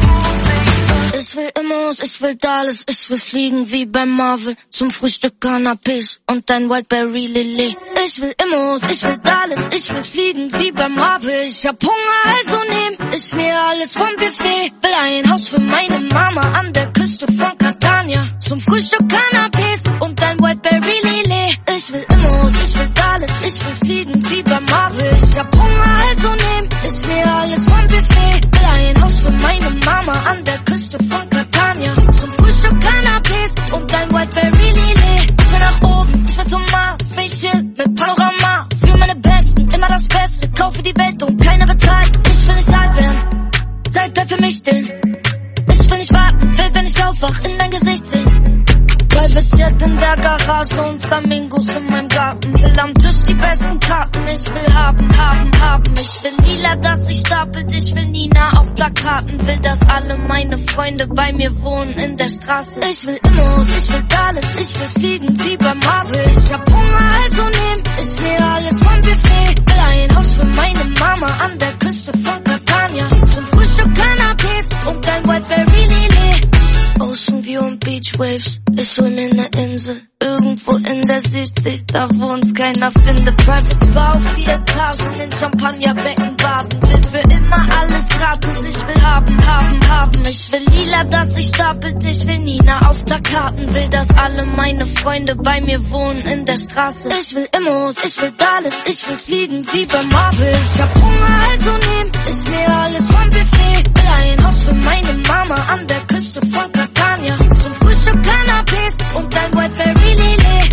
Ich will Immos, ich will Dallas, ich will fliegen wie bei Marvel. Zum Frühstück Cannabis und ein Whiteberry Lilly. Ich will Immos, ich will Dallas, ich will fliegen wie bei Marvel. Ich hab Hunger, also nehm ich mir alles vom Buffet. Will ein Haus für meine Mama an der Küste von Catania. Zum Frühstück Cannabis und ein Whiteberry Lilly. Ich will Immos, ich will Dallas, ich will fliegen wie bei Marvel. Ich hab Hunger, also nehm ich mir alles vom Buffet. Will ein Haus für meine Mama an der Küste von Catania. Zum Frühstück Cannabis und ein Whiteberry Lilly. Ich will nach oben, ich will zum Mars, Spaceship mit Panorama. Für meine Besten, immer das Beste. Kaufe die Welt und keiner bezahlt. Ich will nicht alt werden, Zeit bleibt für mich stehen. Ich will nicht warten, will, wenn ich aufwach, in dein Gesicht sehen. Private Jet in der Garage und Flamingos in meinem Garten. Will am Tisch die besten Karten. Ich will haben. Ich will Nila, dass sie stapelt. Ich will Nina auf Plakaten. Will, dass alle meine Freunde bei mir wohnen in der Straße. Ich will Immos, ich will Dallas, ich will fliegen wie bei Marvel. Ich hab Hunger, also nehm ich mir alles vom Buffet. Will ein Haus für meine Mama an der Küste von Catania. Zum Frühstück Cannabis und ein Whiteberry Lilly. Ocean View und Beach Waves, ich hol mir ne Insel, irgendwo in der Südsee, da wo uns keiner findet. Private Spa auf 4 Etagen, in Champagnerbecken baden, will für immer alles gratis, ich will haben. Ich will Lila, dass sie stapelt, ich will Nina auf Plakaten, will, dass alle meine Freunde bei mir wohnen in der Straße. Ich will Immos, ich will Dallas, ich will fliegen wie bei Marvel. Ich hab Hunger, also nehm ich mir alles vom Buffet. Will ein Haus für meine Mama an der Küste von Catania. Zum Frühstück Cannabis und ein Whiteberry Lilly.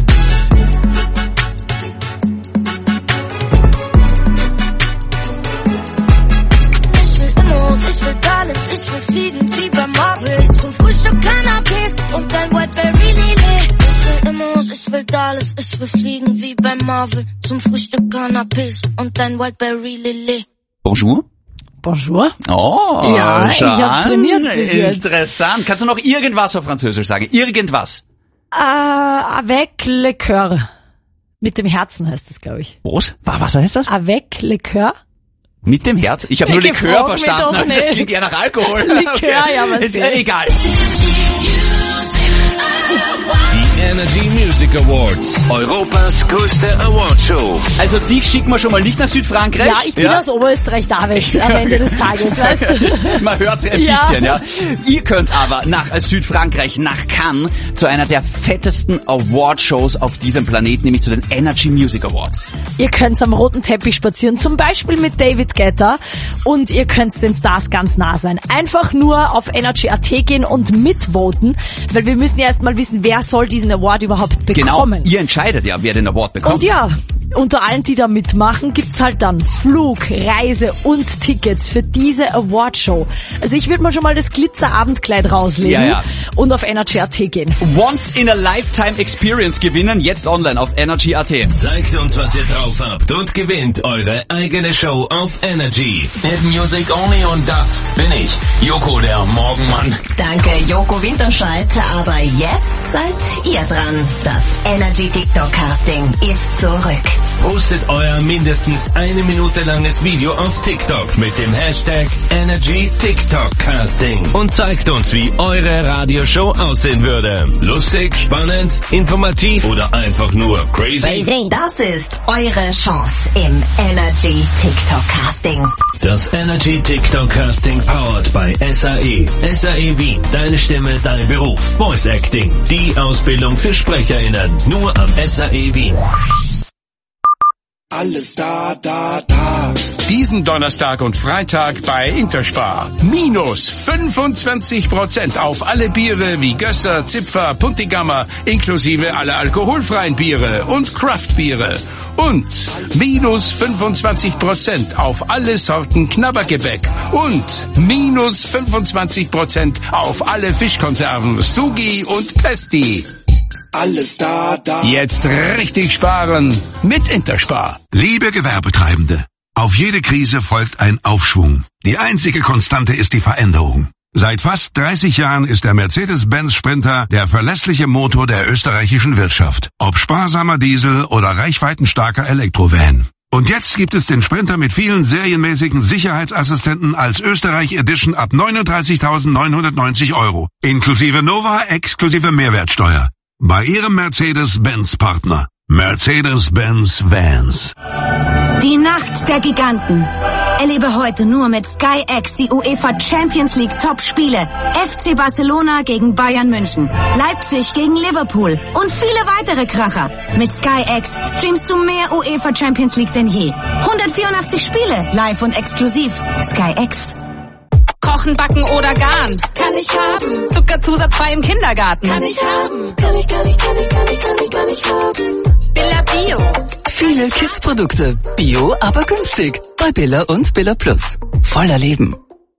Ich will Immos, ich will Dallas, ich will fliegen wie bei Marvel. Zum Frühstück Cannabis und ein Whiteberry Lilly. Ich will Immos, ich will Dallas, ich will fliegen wie bei Marvel. Zum Frühstück Cannabis und ein Whiteberry Lilly. Bonjour. Bonjour. Oh, ja, ich habe trainiert bis jetzt. Interessant. Kannst du noch irgendwas auf Französisch sagen? Irgendwas? Avec le cœur. Mit dem Herzen heißt das, glaube ich. Was heißt das? Avec le cœur. Mit dem Herz? Ich habe nur Likör verstanden. Das klingt eher nach Alkohol. Likör, okay. Ja, was ist egal. Die Energy Music Awards. Europas größte Awardshow. Also dich schicken wir schon mal nicht nach Südfrankreich. Ja, ich bin aus Oberösterreich da weg am Ende des Tages, weißt du. Man hört's ein bisschen, ja. Ihr könnt aber nach Südfrankreich, nach Cannes, zu einer der fettesten Awardshows auf diesem Planeten, nämlich zu den Energy Music Awards. Ihr könnt am roten Teppich spazieren, zum Beispiel mit David Guetta, und ihr könnt den Stars ganz nah sein. Einfach nur auf Energy.at gehen und mitvoten, weil wir müssen ja erstmal wissen, wer soll diesen Award überhaupt bekommen. Genau, ihr entscheidet ja, wer den Award bekommt. Und ja, unter allen, die da mitmachen, gibt's halt dann Flug, Reise und Tickets für diese Awardshow. Also ich würde mal schon mal das Glitzerabendkleid rauslegen und auf Energy.at gehen. Once in a Lifetime Experience gewinnen, jetzt online auf Energy.at. Zeigt uns, was ihr drauf habt und gewinnt eure eigene Show auf Energy. Hit Music Only, und das bin ich, Joko, der Morgenmann. Danke, Joko Winterscheid, aber jetzt seid ihr dran. Das Energy TikTok Casting ist zurück. Postet euer mindestens 1 Minute langes Video auf TikTok mit dem Hashtag #EnergyTikTokCasting und zeigt uns, wie eure Radioshow aussehen würde. Lustig, spannend, informativ oder einfach nur crazy? Das ist eure Chance im Energy TikTok Casting. Das Energy TikTok Casting powered by SAE. SAE Wien. Deine Stimme, dein Beruf. Voice Acting. Die Ausbildung für SprecherInnen. Nur am SAE Wien. Alles da. Diesen Donnerstag und Freitag bei Interspar. Minus 25% auf alle Biere wie Gösser, Zipfer, Puntigammer, inklusive aller alkoholfreien Biere und Craftbiere. Und minus 25% auf alle Sorten Knabbergebäck. Und minus 25% auf alle Fischkonserven, Sugi und Pesti. Alles da. Jetzt richtig sparen mit Interspar. Liebe Gewerbetreibende, auf jede Krise folgt ein Aufschwung. Die einzige Konstante ist die Veränderung. Seit fast 30 Jahren ist der Mercedes-Benz Sprinter der verlässliche Motor der österreichischen Wirtschaft. Ob sparsamer Diesel oder reichweitenstarker Elektrovan. Und jetzt gibt es den Sprinter mit vielen serienmäßigen Sicherheitsassistenten als Österreich Edition ab 39.990 €. Inklusive Nova, exklusive Mehrwertsteuer. Bei Ihrem Mercedes-Benz-Partner. Mercedes-Benz Vans. Die Nacht der Giganten. Erlebe heute nur mit Sky X die UEFA Champions League Top-Spiele. FC Barcelona gegen Bayern München, Leipzig gegen Liverpool und viele weitere Kracher. Mit Sky X streamst du mehr UEFA Champions League denn je. 184 Spiele, live und exklusiv. Sky X. Kochen, backen oder garen. Kann ich haben. Zuckerzusatz frei im Kindergarten. Kann ich haben. Kann ich haben. Billa Bio. Viele Kids-Produkte. Bio, aber günstig. Bei Billa und Billa Plus. Voller Leben.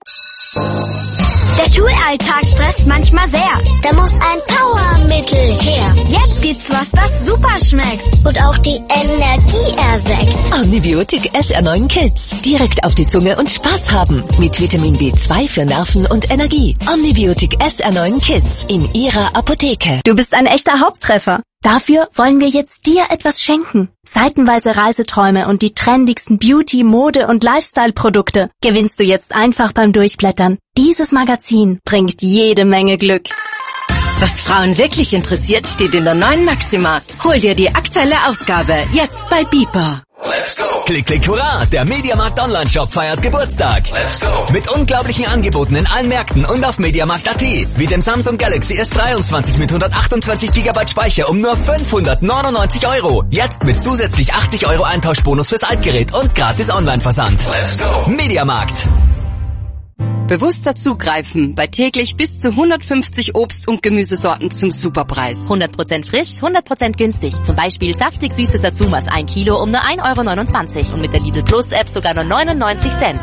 Der Schulalltag stresst manchmal sehr. Da muss ein Powermittel her. Jetzt gibt's was, das super schmeckt und auch die Energie erweckt. Omnibiotik SR9 Kids. Direkt auf die Zunge und Spaß haben. Mit Vitamin B2 für Nerven und Energie. Omnibiotik SR9 Kids in Ihrer Apotheke. Du bist ein echter Haupttreffer. Dafür wollen wir jetzt dir etwas schenken. Seitenweise Reiseträume und die trendigsten Beauty-, Mode- und Lifestyle-Produkte gewinnst du jetzt einfach beim Durchblättern. Dieses Magazin bringt jede Menge Glück. Was Frauen wirklich interessiert, steht in der neuen Maxima. Hol dir die aktuelle Ausgabe jetzt bei Beeper. Let's go. Klick, klick, hurra! Der Mediamarkt Online-Shop feiert Geburtstag. Let's go. Mit unglaublichen Angeboten in allen Märkten und auf Mediamarkt.at. Wie dem Samsung Galaxy S23 mit 128 GB Speicher um nur 599 €. Jetzt mit zusätzlich 80 € Eintauschbonus fürs Altgerät und gratis Online-Versand. Let's go. Mediamarkt. Bewusster zugreifen bei täglich bis zu 150 Obst- und Gemüsesorten zum Superpreis. 100% frisch, 100% günstig. Zum Beispiel saftig süße Satsumas 1 Kilo um nur 1,29 € und mit der Lidl Plus App sogar nur 99 Cent.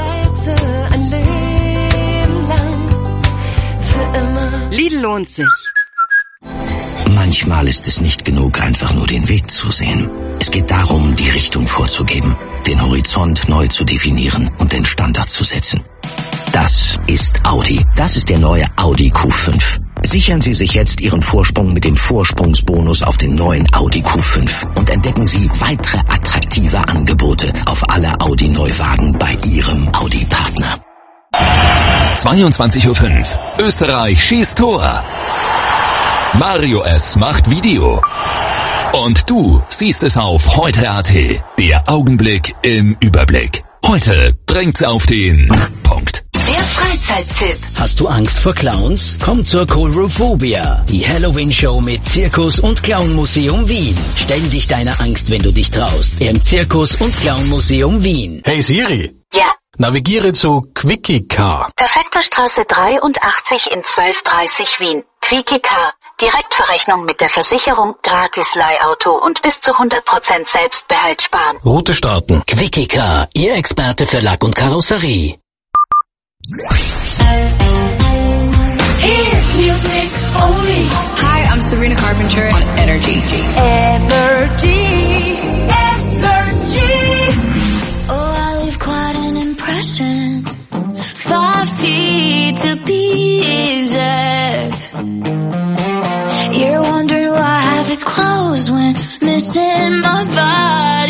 Lidl lohnt sich. Manchmal ist es nicht genug, einfach nur den Weg zu sehen. Es geht darum, die Richtung vorzugeben, den Horizont neu zu definieren und den Standard zu setzen. Das ist Audi. Das ist der neue Audi Q5. Sichern Sie sich jetzt Ihren Vorsprung mit dem Vorsprungsbonus auf den neuen Audi Q5 und entdecken Sie weitere attraktive Angebote auf alle Audi-Neuwagen bei Ihrem Audi-Partner. 22:05 Uhr. Österreich schießt Tor. Mario S. macht Video. Und du siehst es auf heute.at. Der Augenblick im Überblick. Heute bringt's auf den Punkt. Der Freizeittipp. Hast du Angst vor Clowns? Komm zur Coolrophobia, die Halloween-Show mit Zirkus- und Clownmuseum Wien. Stell dich deiner Angst, wenn du dich traust. Im Zirkus- und Clownmuseum Wien. Hey Siri. Ja. Navigiere zu Quickie Car. Perfekter Straße 83 in 1230 Wien. Quickie Car. Direktverrechnung mit der Versicherung, gratis Leihauto und bis zu 100% Selbstbehalt sparen. Route starten. Quickie Car, Ihr Experte für Lack und Karosserie. Hit music only. Hi, I'm Sabrina Carpenter on Energy. Energy. Oh, I leave quite an impression. 5 feet to be exact. You're wondering why I have his clothes when missing my body.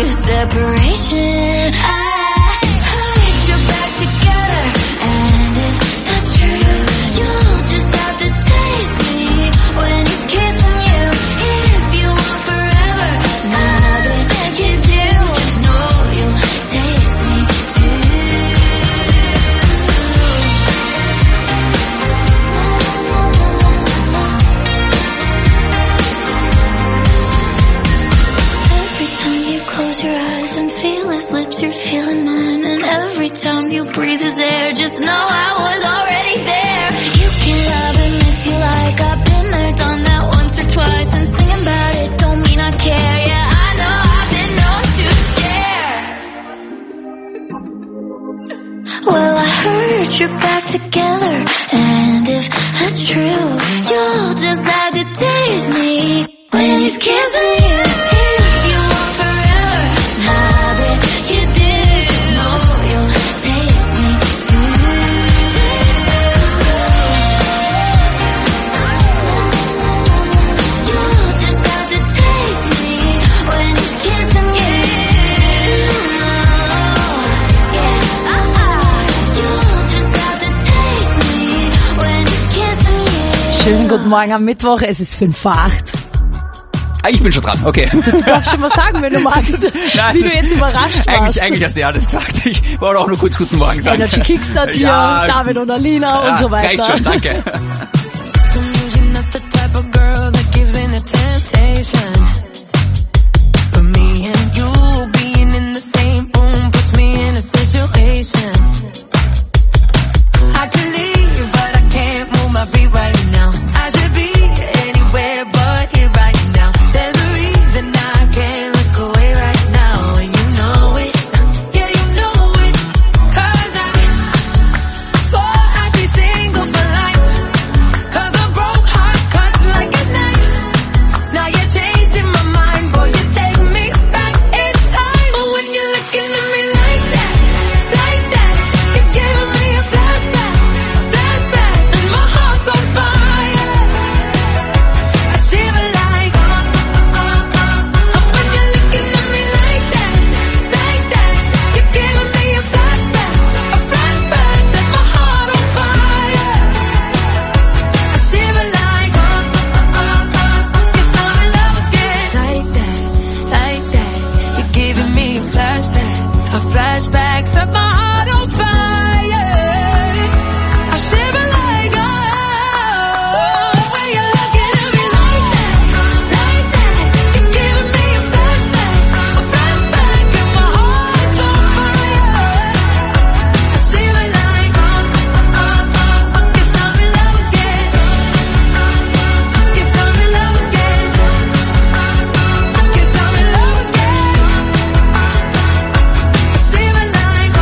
separation. I put you back together, and if that's true, you'll just have to taste me when he's kissing you. If you want forever, now that you do, just know you'll taste me too. Every time you close your eyes and feel his lips, you're feeling mine. And every time you breathe his air, just know I was already there. You can love him if you like. I've been there, done that once or twice. And singing about it don't mean I care. Yeah, I know I've been known to share. Well, I heard you're back together, and if that's true, you'll just have to taste me when he's kissing you. If you want forever, now that you do, just know you'll taste me too. You'll just have to taste me when he's kissing you. You'll just have to taste me when he's kissing you. Schönen guten Morgen am Mittwoch, es ist 5:08. Ich bin schon dran, okay. Du darfst schon mal sagen, wenn du magst, Nein, wie du jetzt überrascht warst. Eigentlich hast du ja alles gesagt. Ich wollte auch nur kurz guten Morgen sagen. Energy Kickstart hier, Ja, David und Alina und so weiter. Reicht schon, danke. You're not the type of girl that gives in to temptation. But me and you being in the same room puts me in a situation. I can leave, but I can't move my feet right now. I should be anywhere but here right now. There's a reason I can't look away right now, and you know it. Yeah, you know it. 'Cause I swore I'd be single for life. 'Cause a broke heart cuts like a knife. Now you're changing my mind, boy, you take me back in time. But when you're looking at me like that, you're giving me a flashback, and my heart's on fire. I shiver like, and when you're looking at me like that, you're giving me a flashback, set my heart on fire. I shiver like, guess I'm in love again. Like that, you're giving me a flashback, set my heart on fire. I shiver like, when you're looking at me like that, you're giving me a flashback, and my heart's on fire. I shiver like, guess I'm in love again. Guess I'm in love again. Guess I'm in love again. I shiver like,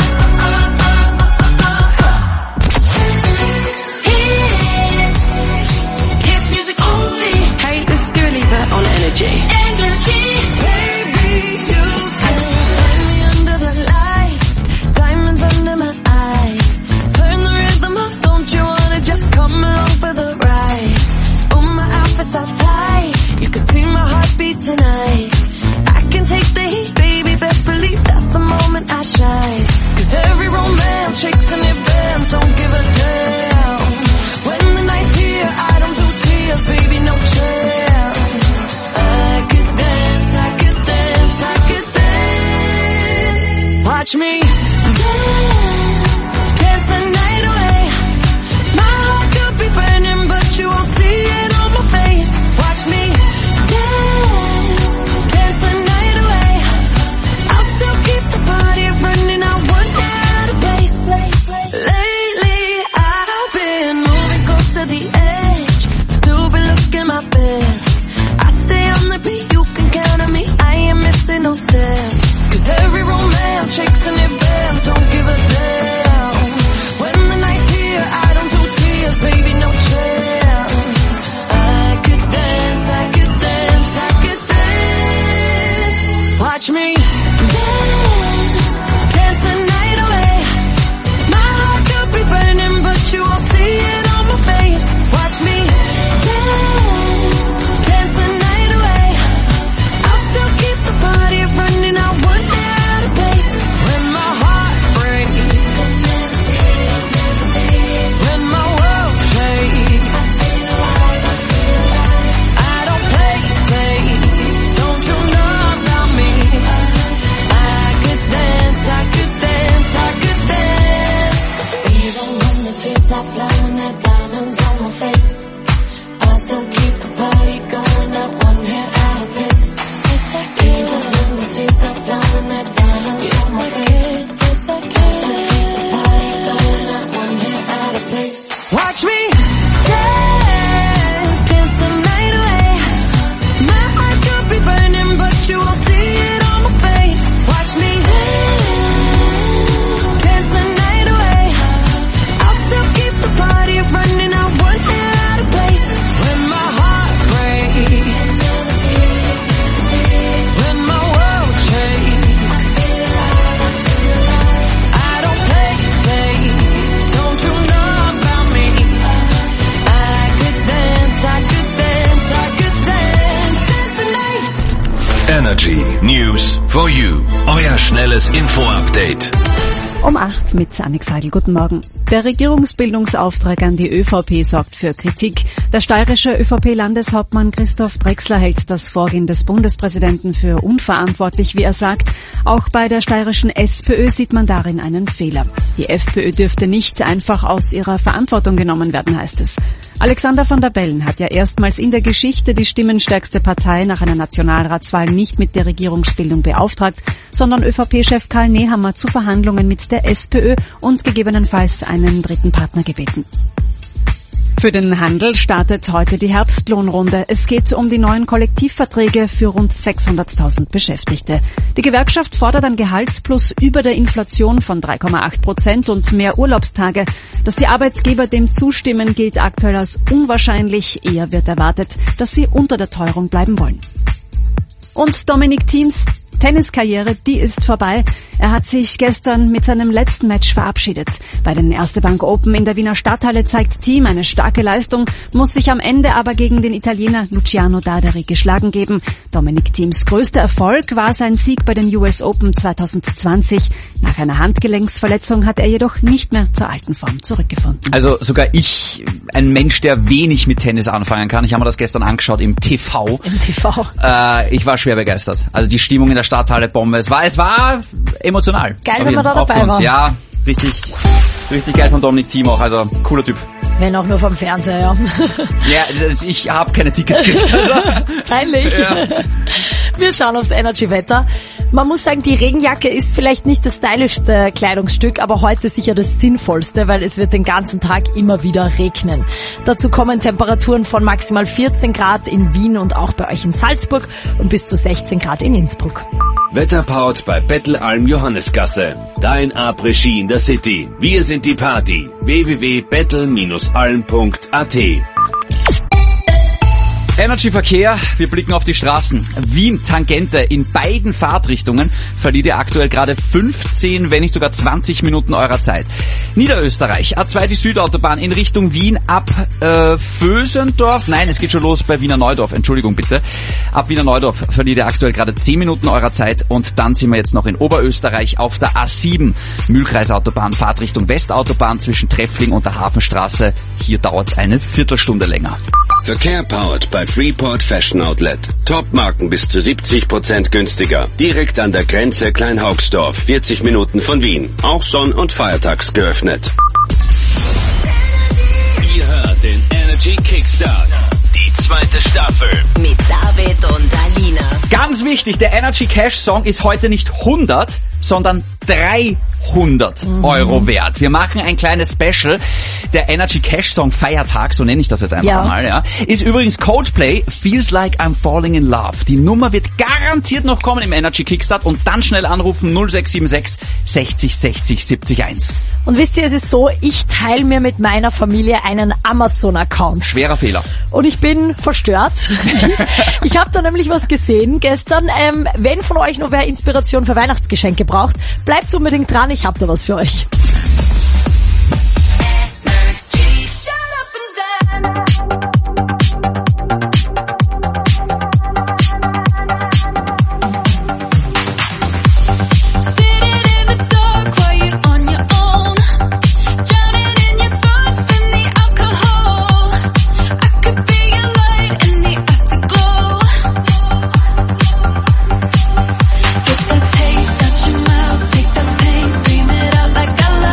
hit music only. Hey, this is Dua Lipa on Energy. Energy, baby, you can find me under the lights, diamonds under my eyes. Turn the rhythm up, don't you wanna just come along for the ride? Oh, my outfit's all tight, you can see my heartbeat tonight. I can take the heat, baby, best believe that's the moment I shine. 'Cause every romance shakes and it bends, don't give a damn. When the night's here, I don't do tears, baby, no chance. I could dance, I could dance, I could dance. Watch me dance, dance the night away. My heart could be burning, but you won't see it on my face. Watch me dance, dance the night away. I'll still keep the party running, I won't get out of place. Lately, I've been moving close to the edge, still be looking my best. I stay on the beat, you can count on me, I ain't missing no steps. 'Cause every romance shakes and it Energy News for You. Euer schnelles Info-Update. Um 8 mit Annik Seidel. Guten Morgen. Der Regierungsbildungsauftrag an die ÖVP sorgt für Kritik. Der steirische ÖVP-Landeshauptmann Christoph Drechsler hält das Vorgehen des Bundespräsidenten für unverantwortlich, wie er sagt. Auch bei der steirischen SPÖ sieht man darin einen Fehler. Die FPÖ dürfte nicht einfach aus ihrer Verantwortung genommen werden, heißt es. Alexander Van der Bellen hat ja erstmals in der Geschichte die stimmenstärkste Partei nach einer Nationalratswahl nicht mit der Regierungsbildung beauftragt, sondern ÖVP-Chef Karl Nehammer zu Verhandlungen mit der SPÖ und gegebenenfalls einen dritten Partner gebeten. Für den Handel startet heute die Herbstlohnrunde. Es geht um die neuen Kollektivverträge für rund 600.000 Beschäftigte. Die Gewerkschaft fordert ein Gehaltsplus über der Inflation von 3,8% und mehr Urlaubstage. Dass die Arbeitgeber dem zustimmen, gilt aktuell als unwahrscheinlich. Eher wird erwartet, dass sie unter der Teuerung bleiben wollen. Und Dominic Thiems Tenniskarriere, die ist vorbei. Er hat sich gestern mit seinem letzten Match verabschiedet. Bei den Erste Bank Open in der Wiener Stadthalle zeigt Thiem eine starke Leistung, muss sich am Ende aber gegen den Italiener Luciano Daderi geschlagen geben. Dominic Thiems größter Erfolg war sein Sieg bei den US Open 2020. Nach einer Handgelenksverletzung hat er jedoch nicht mehr zur alten Form zurückgefunden. Also sogar ich, ein Mensch, der wenig mit Tennis anfangen kann, ich habe mir das gestern angeschaut im TV. Im TV. Ich war schwer begeistert. Also die Stimmung in der Stadthalle Bombe. Es war emotional. Geil, wenn man da dabei war. Ja, richtig geil von Dominic Thiem auch. Also cooler Typ. Wenn auch nur vom Fernseher, ja. Ja, ich habe keine Tickets gekriegt. Also. Peinlich. Ja. Wir schauen aufs Energy-Wetter. Man muss sagen, die Regenjacke ist vielleicht nicht das stylischste Kleidungsstück, aber heute sicher das sinnvollste, weil es wird den ganzen Tag immer wieder regnen. Dazu kommen Temperaturen von maximal 14 Grad in Wien und auch bei euch in Salzburg und bis zu 16 Grad in Innsbruck. Wetterpaut bei Bettelalm Johannesgasse. Dein Après-Ski in der City. Wir sind die Party. www.bettel-alm.at. Energy Verkehr, wir blicken auf die Straßen. Wien Tangente in beiden Fahrtrichtungen verliert ihr aktuell gerade 15, wenn nicht sogar 20 Minuten eurer Zeit. Niederösterreich, A2 die Südautobahn in Richtung Wien ab Vösendorf. Nein, es geht schon los bei Wiener Neudorf, Entschuldigung bitte. Ab Wiener Neudorf verliert ihr aktuell gerade 10 Minuten eurer Zeit und dann sind wir jetzt noch in Oberösterreich auf der A7. Mühlkreisautobahn, Fahrtrichtung Westautobahn zwischen Treffling und der Hafenstraße. Hier dauert's eine Viertelstunde länger. Verkehr powered bei Freeport Fashion Outlet. Top-Marken bis zu 70% günstiger. Direkt an der Grenze Kleinhaugsdorf, 40 Minuten von Wien. Auch sonn- und feiertags geöffnet. Ihr hört den Energy Kickstart. Die zweite Staffel. Mit David und Alina. Ganz wichtig, der Energy Cash Song ist heute nicht 100, sondern 300 Euro wert. Wir machen ein kleines Special. Der Energy Cash Song Feiertag, so nenne ich das jetzt einfach mal, ja, ist übrigens Coldplay, Feels Like I'm Falling in Love. Die Nummer wird garantiert noch kommen im Energy Kickstart und dann schnell anrufen 0676 60 60 70 1. Und wisst ihr, es ist so, ich teile mir mit meiner Familie einen Amazon-Account. Schwerer Fehler. Und ich bin verstört. Ich habe da nämlich was gesehen gestern. Wenn von euch noch wer Inspiration für Weihnachtsgeschenke braucht, bleibt unbedingt dran, ich habe da was für euch. Taste, touch your mouth, take the pain, scream it out like I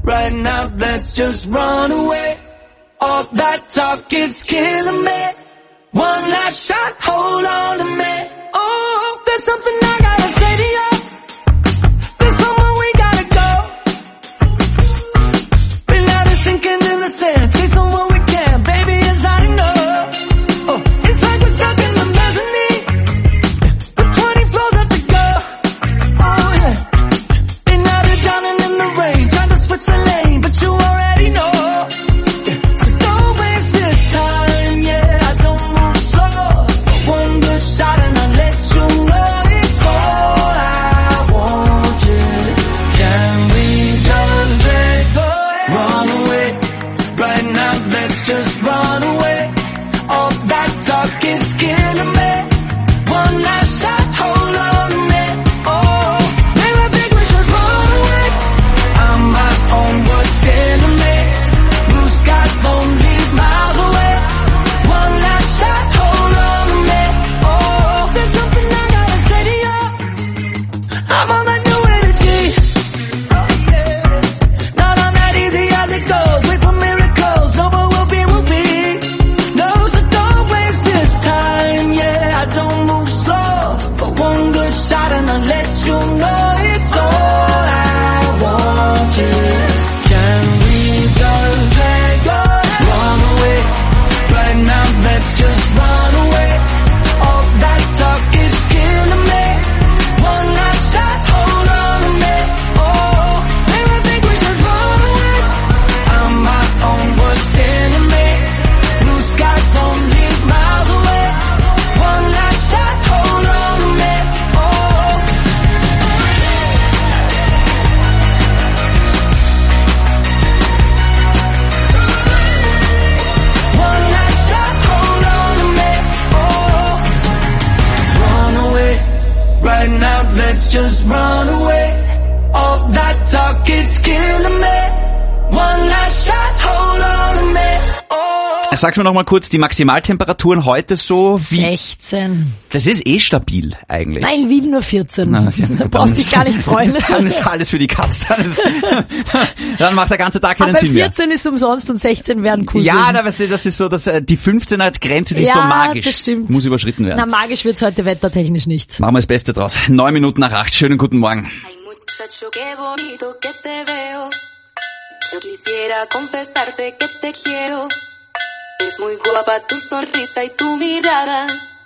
Right now, let's just run away. All that talk, it's killing me. One last shot, hold on to me. Oh, there's something I gotta say to you. There's somewhere we gotta go. Been out of sinking in the sand, chasing what we can. Baby, it's not enough. Oh, it's like we're stuck in the mezzanine with 20 floors left to go. Oh yeah. Been out of drowning in the rain, trying to switch the lane, but you already know. So don't waste this time, yeah. I don't move slow. One good shot and I'll let you know it's all I want, yeah. Can we just let go? Run away. Right now, let's just run away. All that talk, it's killing me. One last shot, hold on to me. Oh, maybe I think we should run away. I'm my own worst enemy. Blue skies only miles away. One last shot, hold on to me. Oh, there's something I gotta say to you. I'm on that new energy. Oh yeah. Not on that easy as it goes. Wait for miracles. No, but we'll be. No, so don't waste this time. Yeah, I don't move slow. But one good shot and I'll let you know it's all I want. Yeah. Can we just let go? Run away. Right now, let's just run away. All that talk is killing me. One last shot, hold on to me. Oh, maybe I think we should run away. I'm my own worst enemy. Blue skies only miles away. One last shot, hold on to me. Oh. One last shot, hold on to me. Oh. Run away. Right now, let's just run away. All that talk, it's killing me. One last shot, hold on to me. Oh. Sag's mir noch mal kurz, die Maximaltemperaturen heute so wie... 16. Das ist eh stabil eigentlich. Nein, Wien nur 14. Na, okay. Da brauchst dich gar nicht freuen. Dann ist alles für die Katz. Dann macht der ganze Tag keinen Aber Sinn mehr. 14 ist umsonst und 16 werden cool. Ja, das ist so, dass die 15er Grenze, die ist so magisch. Das stimmt. Muss überschritten werden. Na, magisch wird's heute wettertechnisch nicht. Machen wir das Beste draus. 9 Minuten nach 8. Schönen guten Morgen. Muchacho, qué bonito que te veo. Yo quisiera confesarte que te quiero. Es muy guapa tu sonrisa y tu mirada.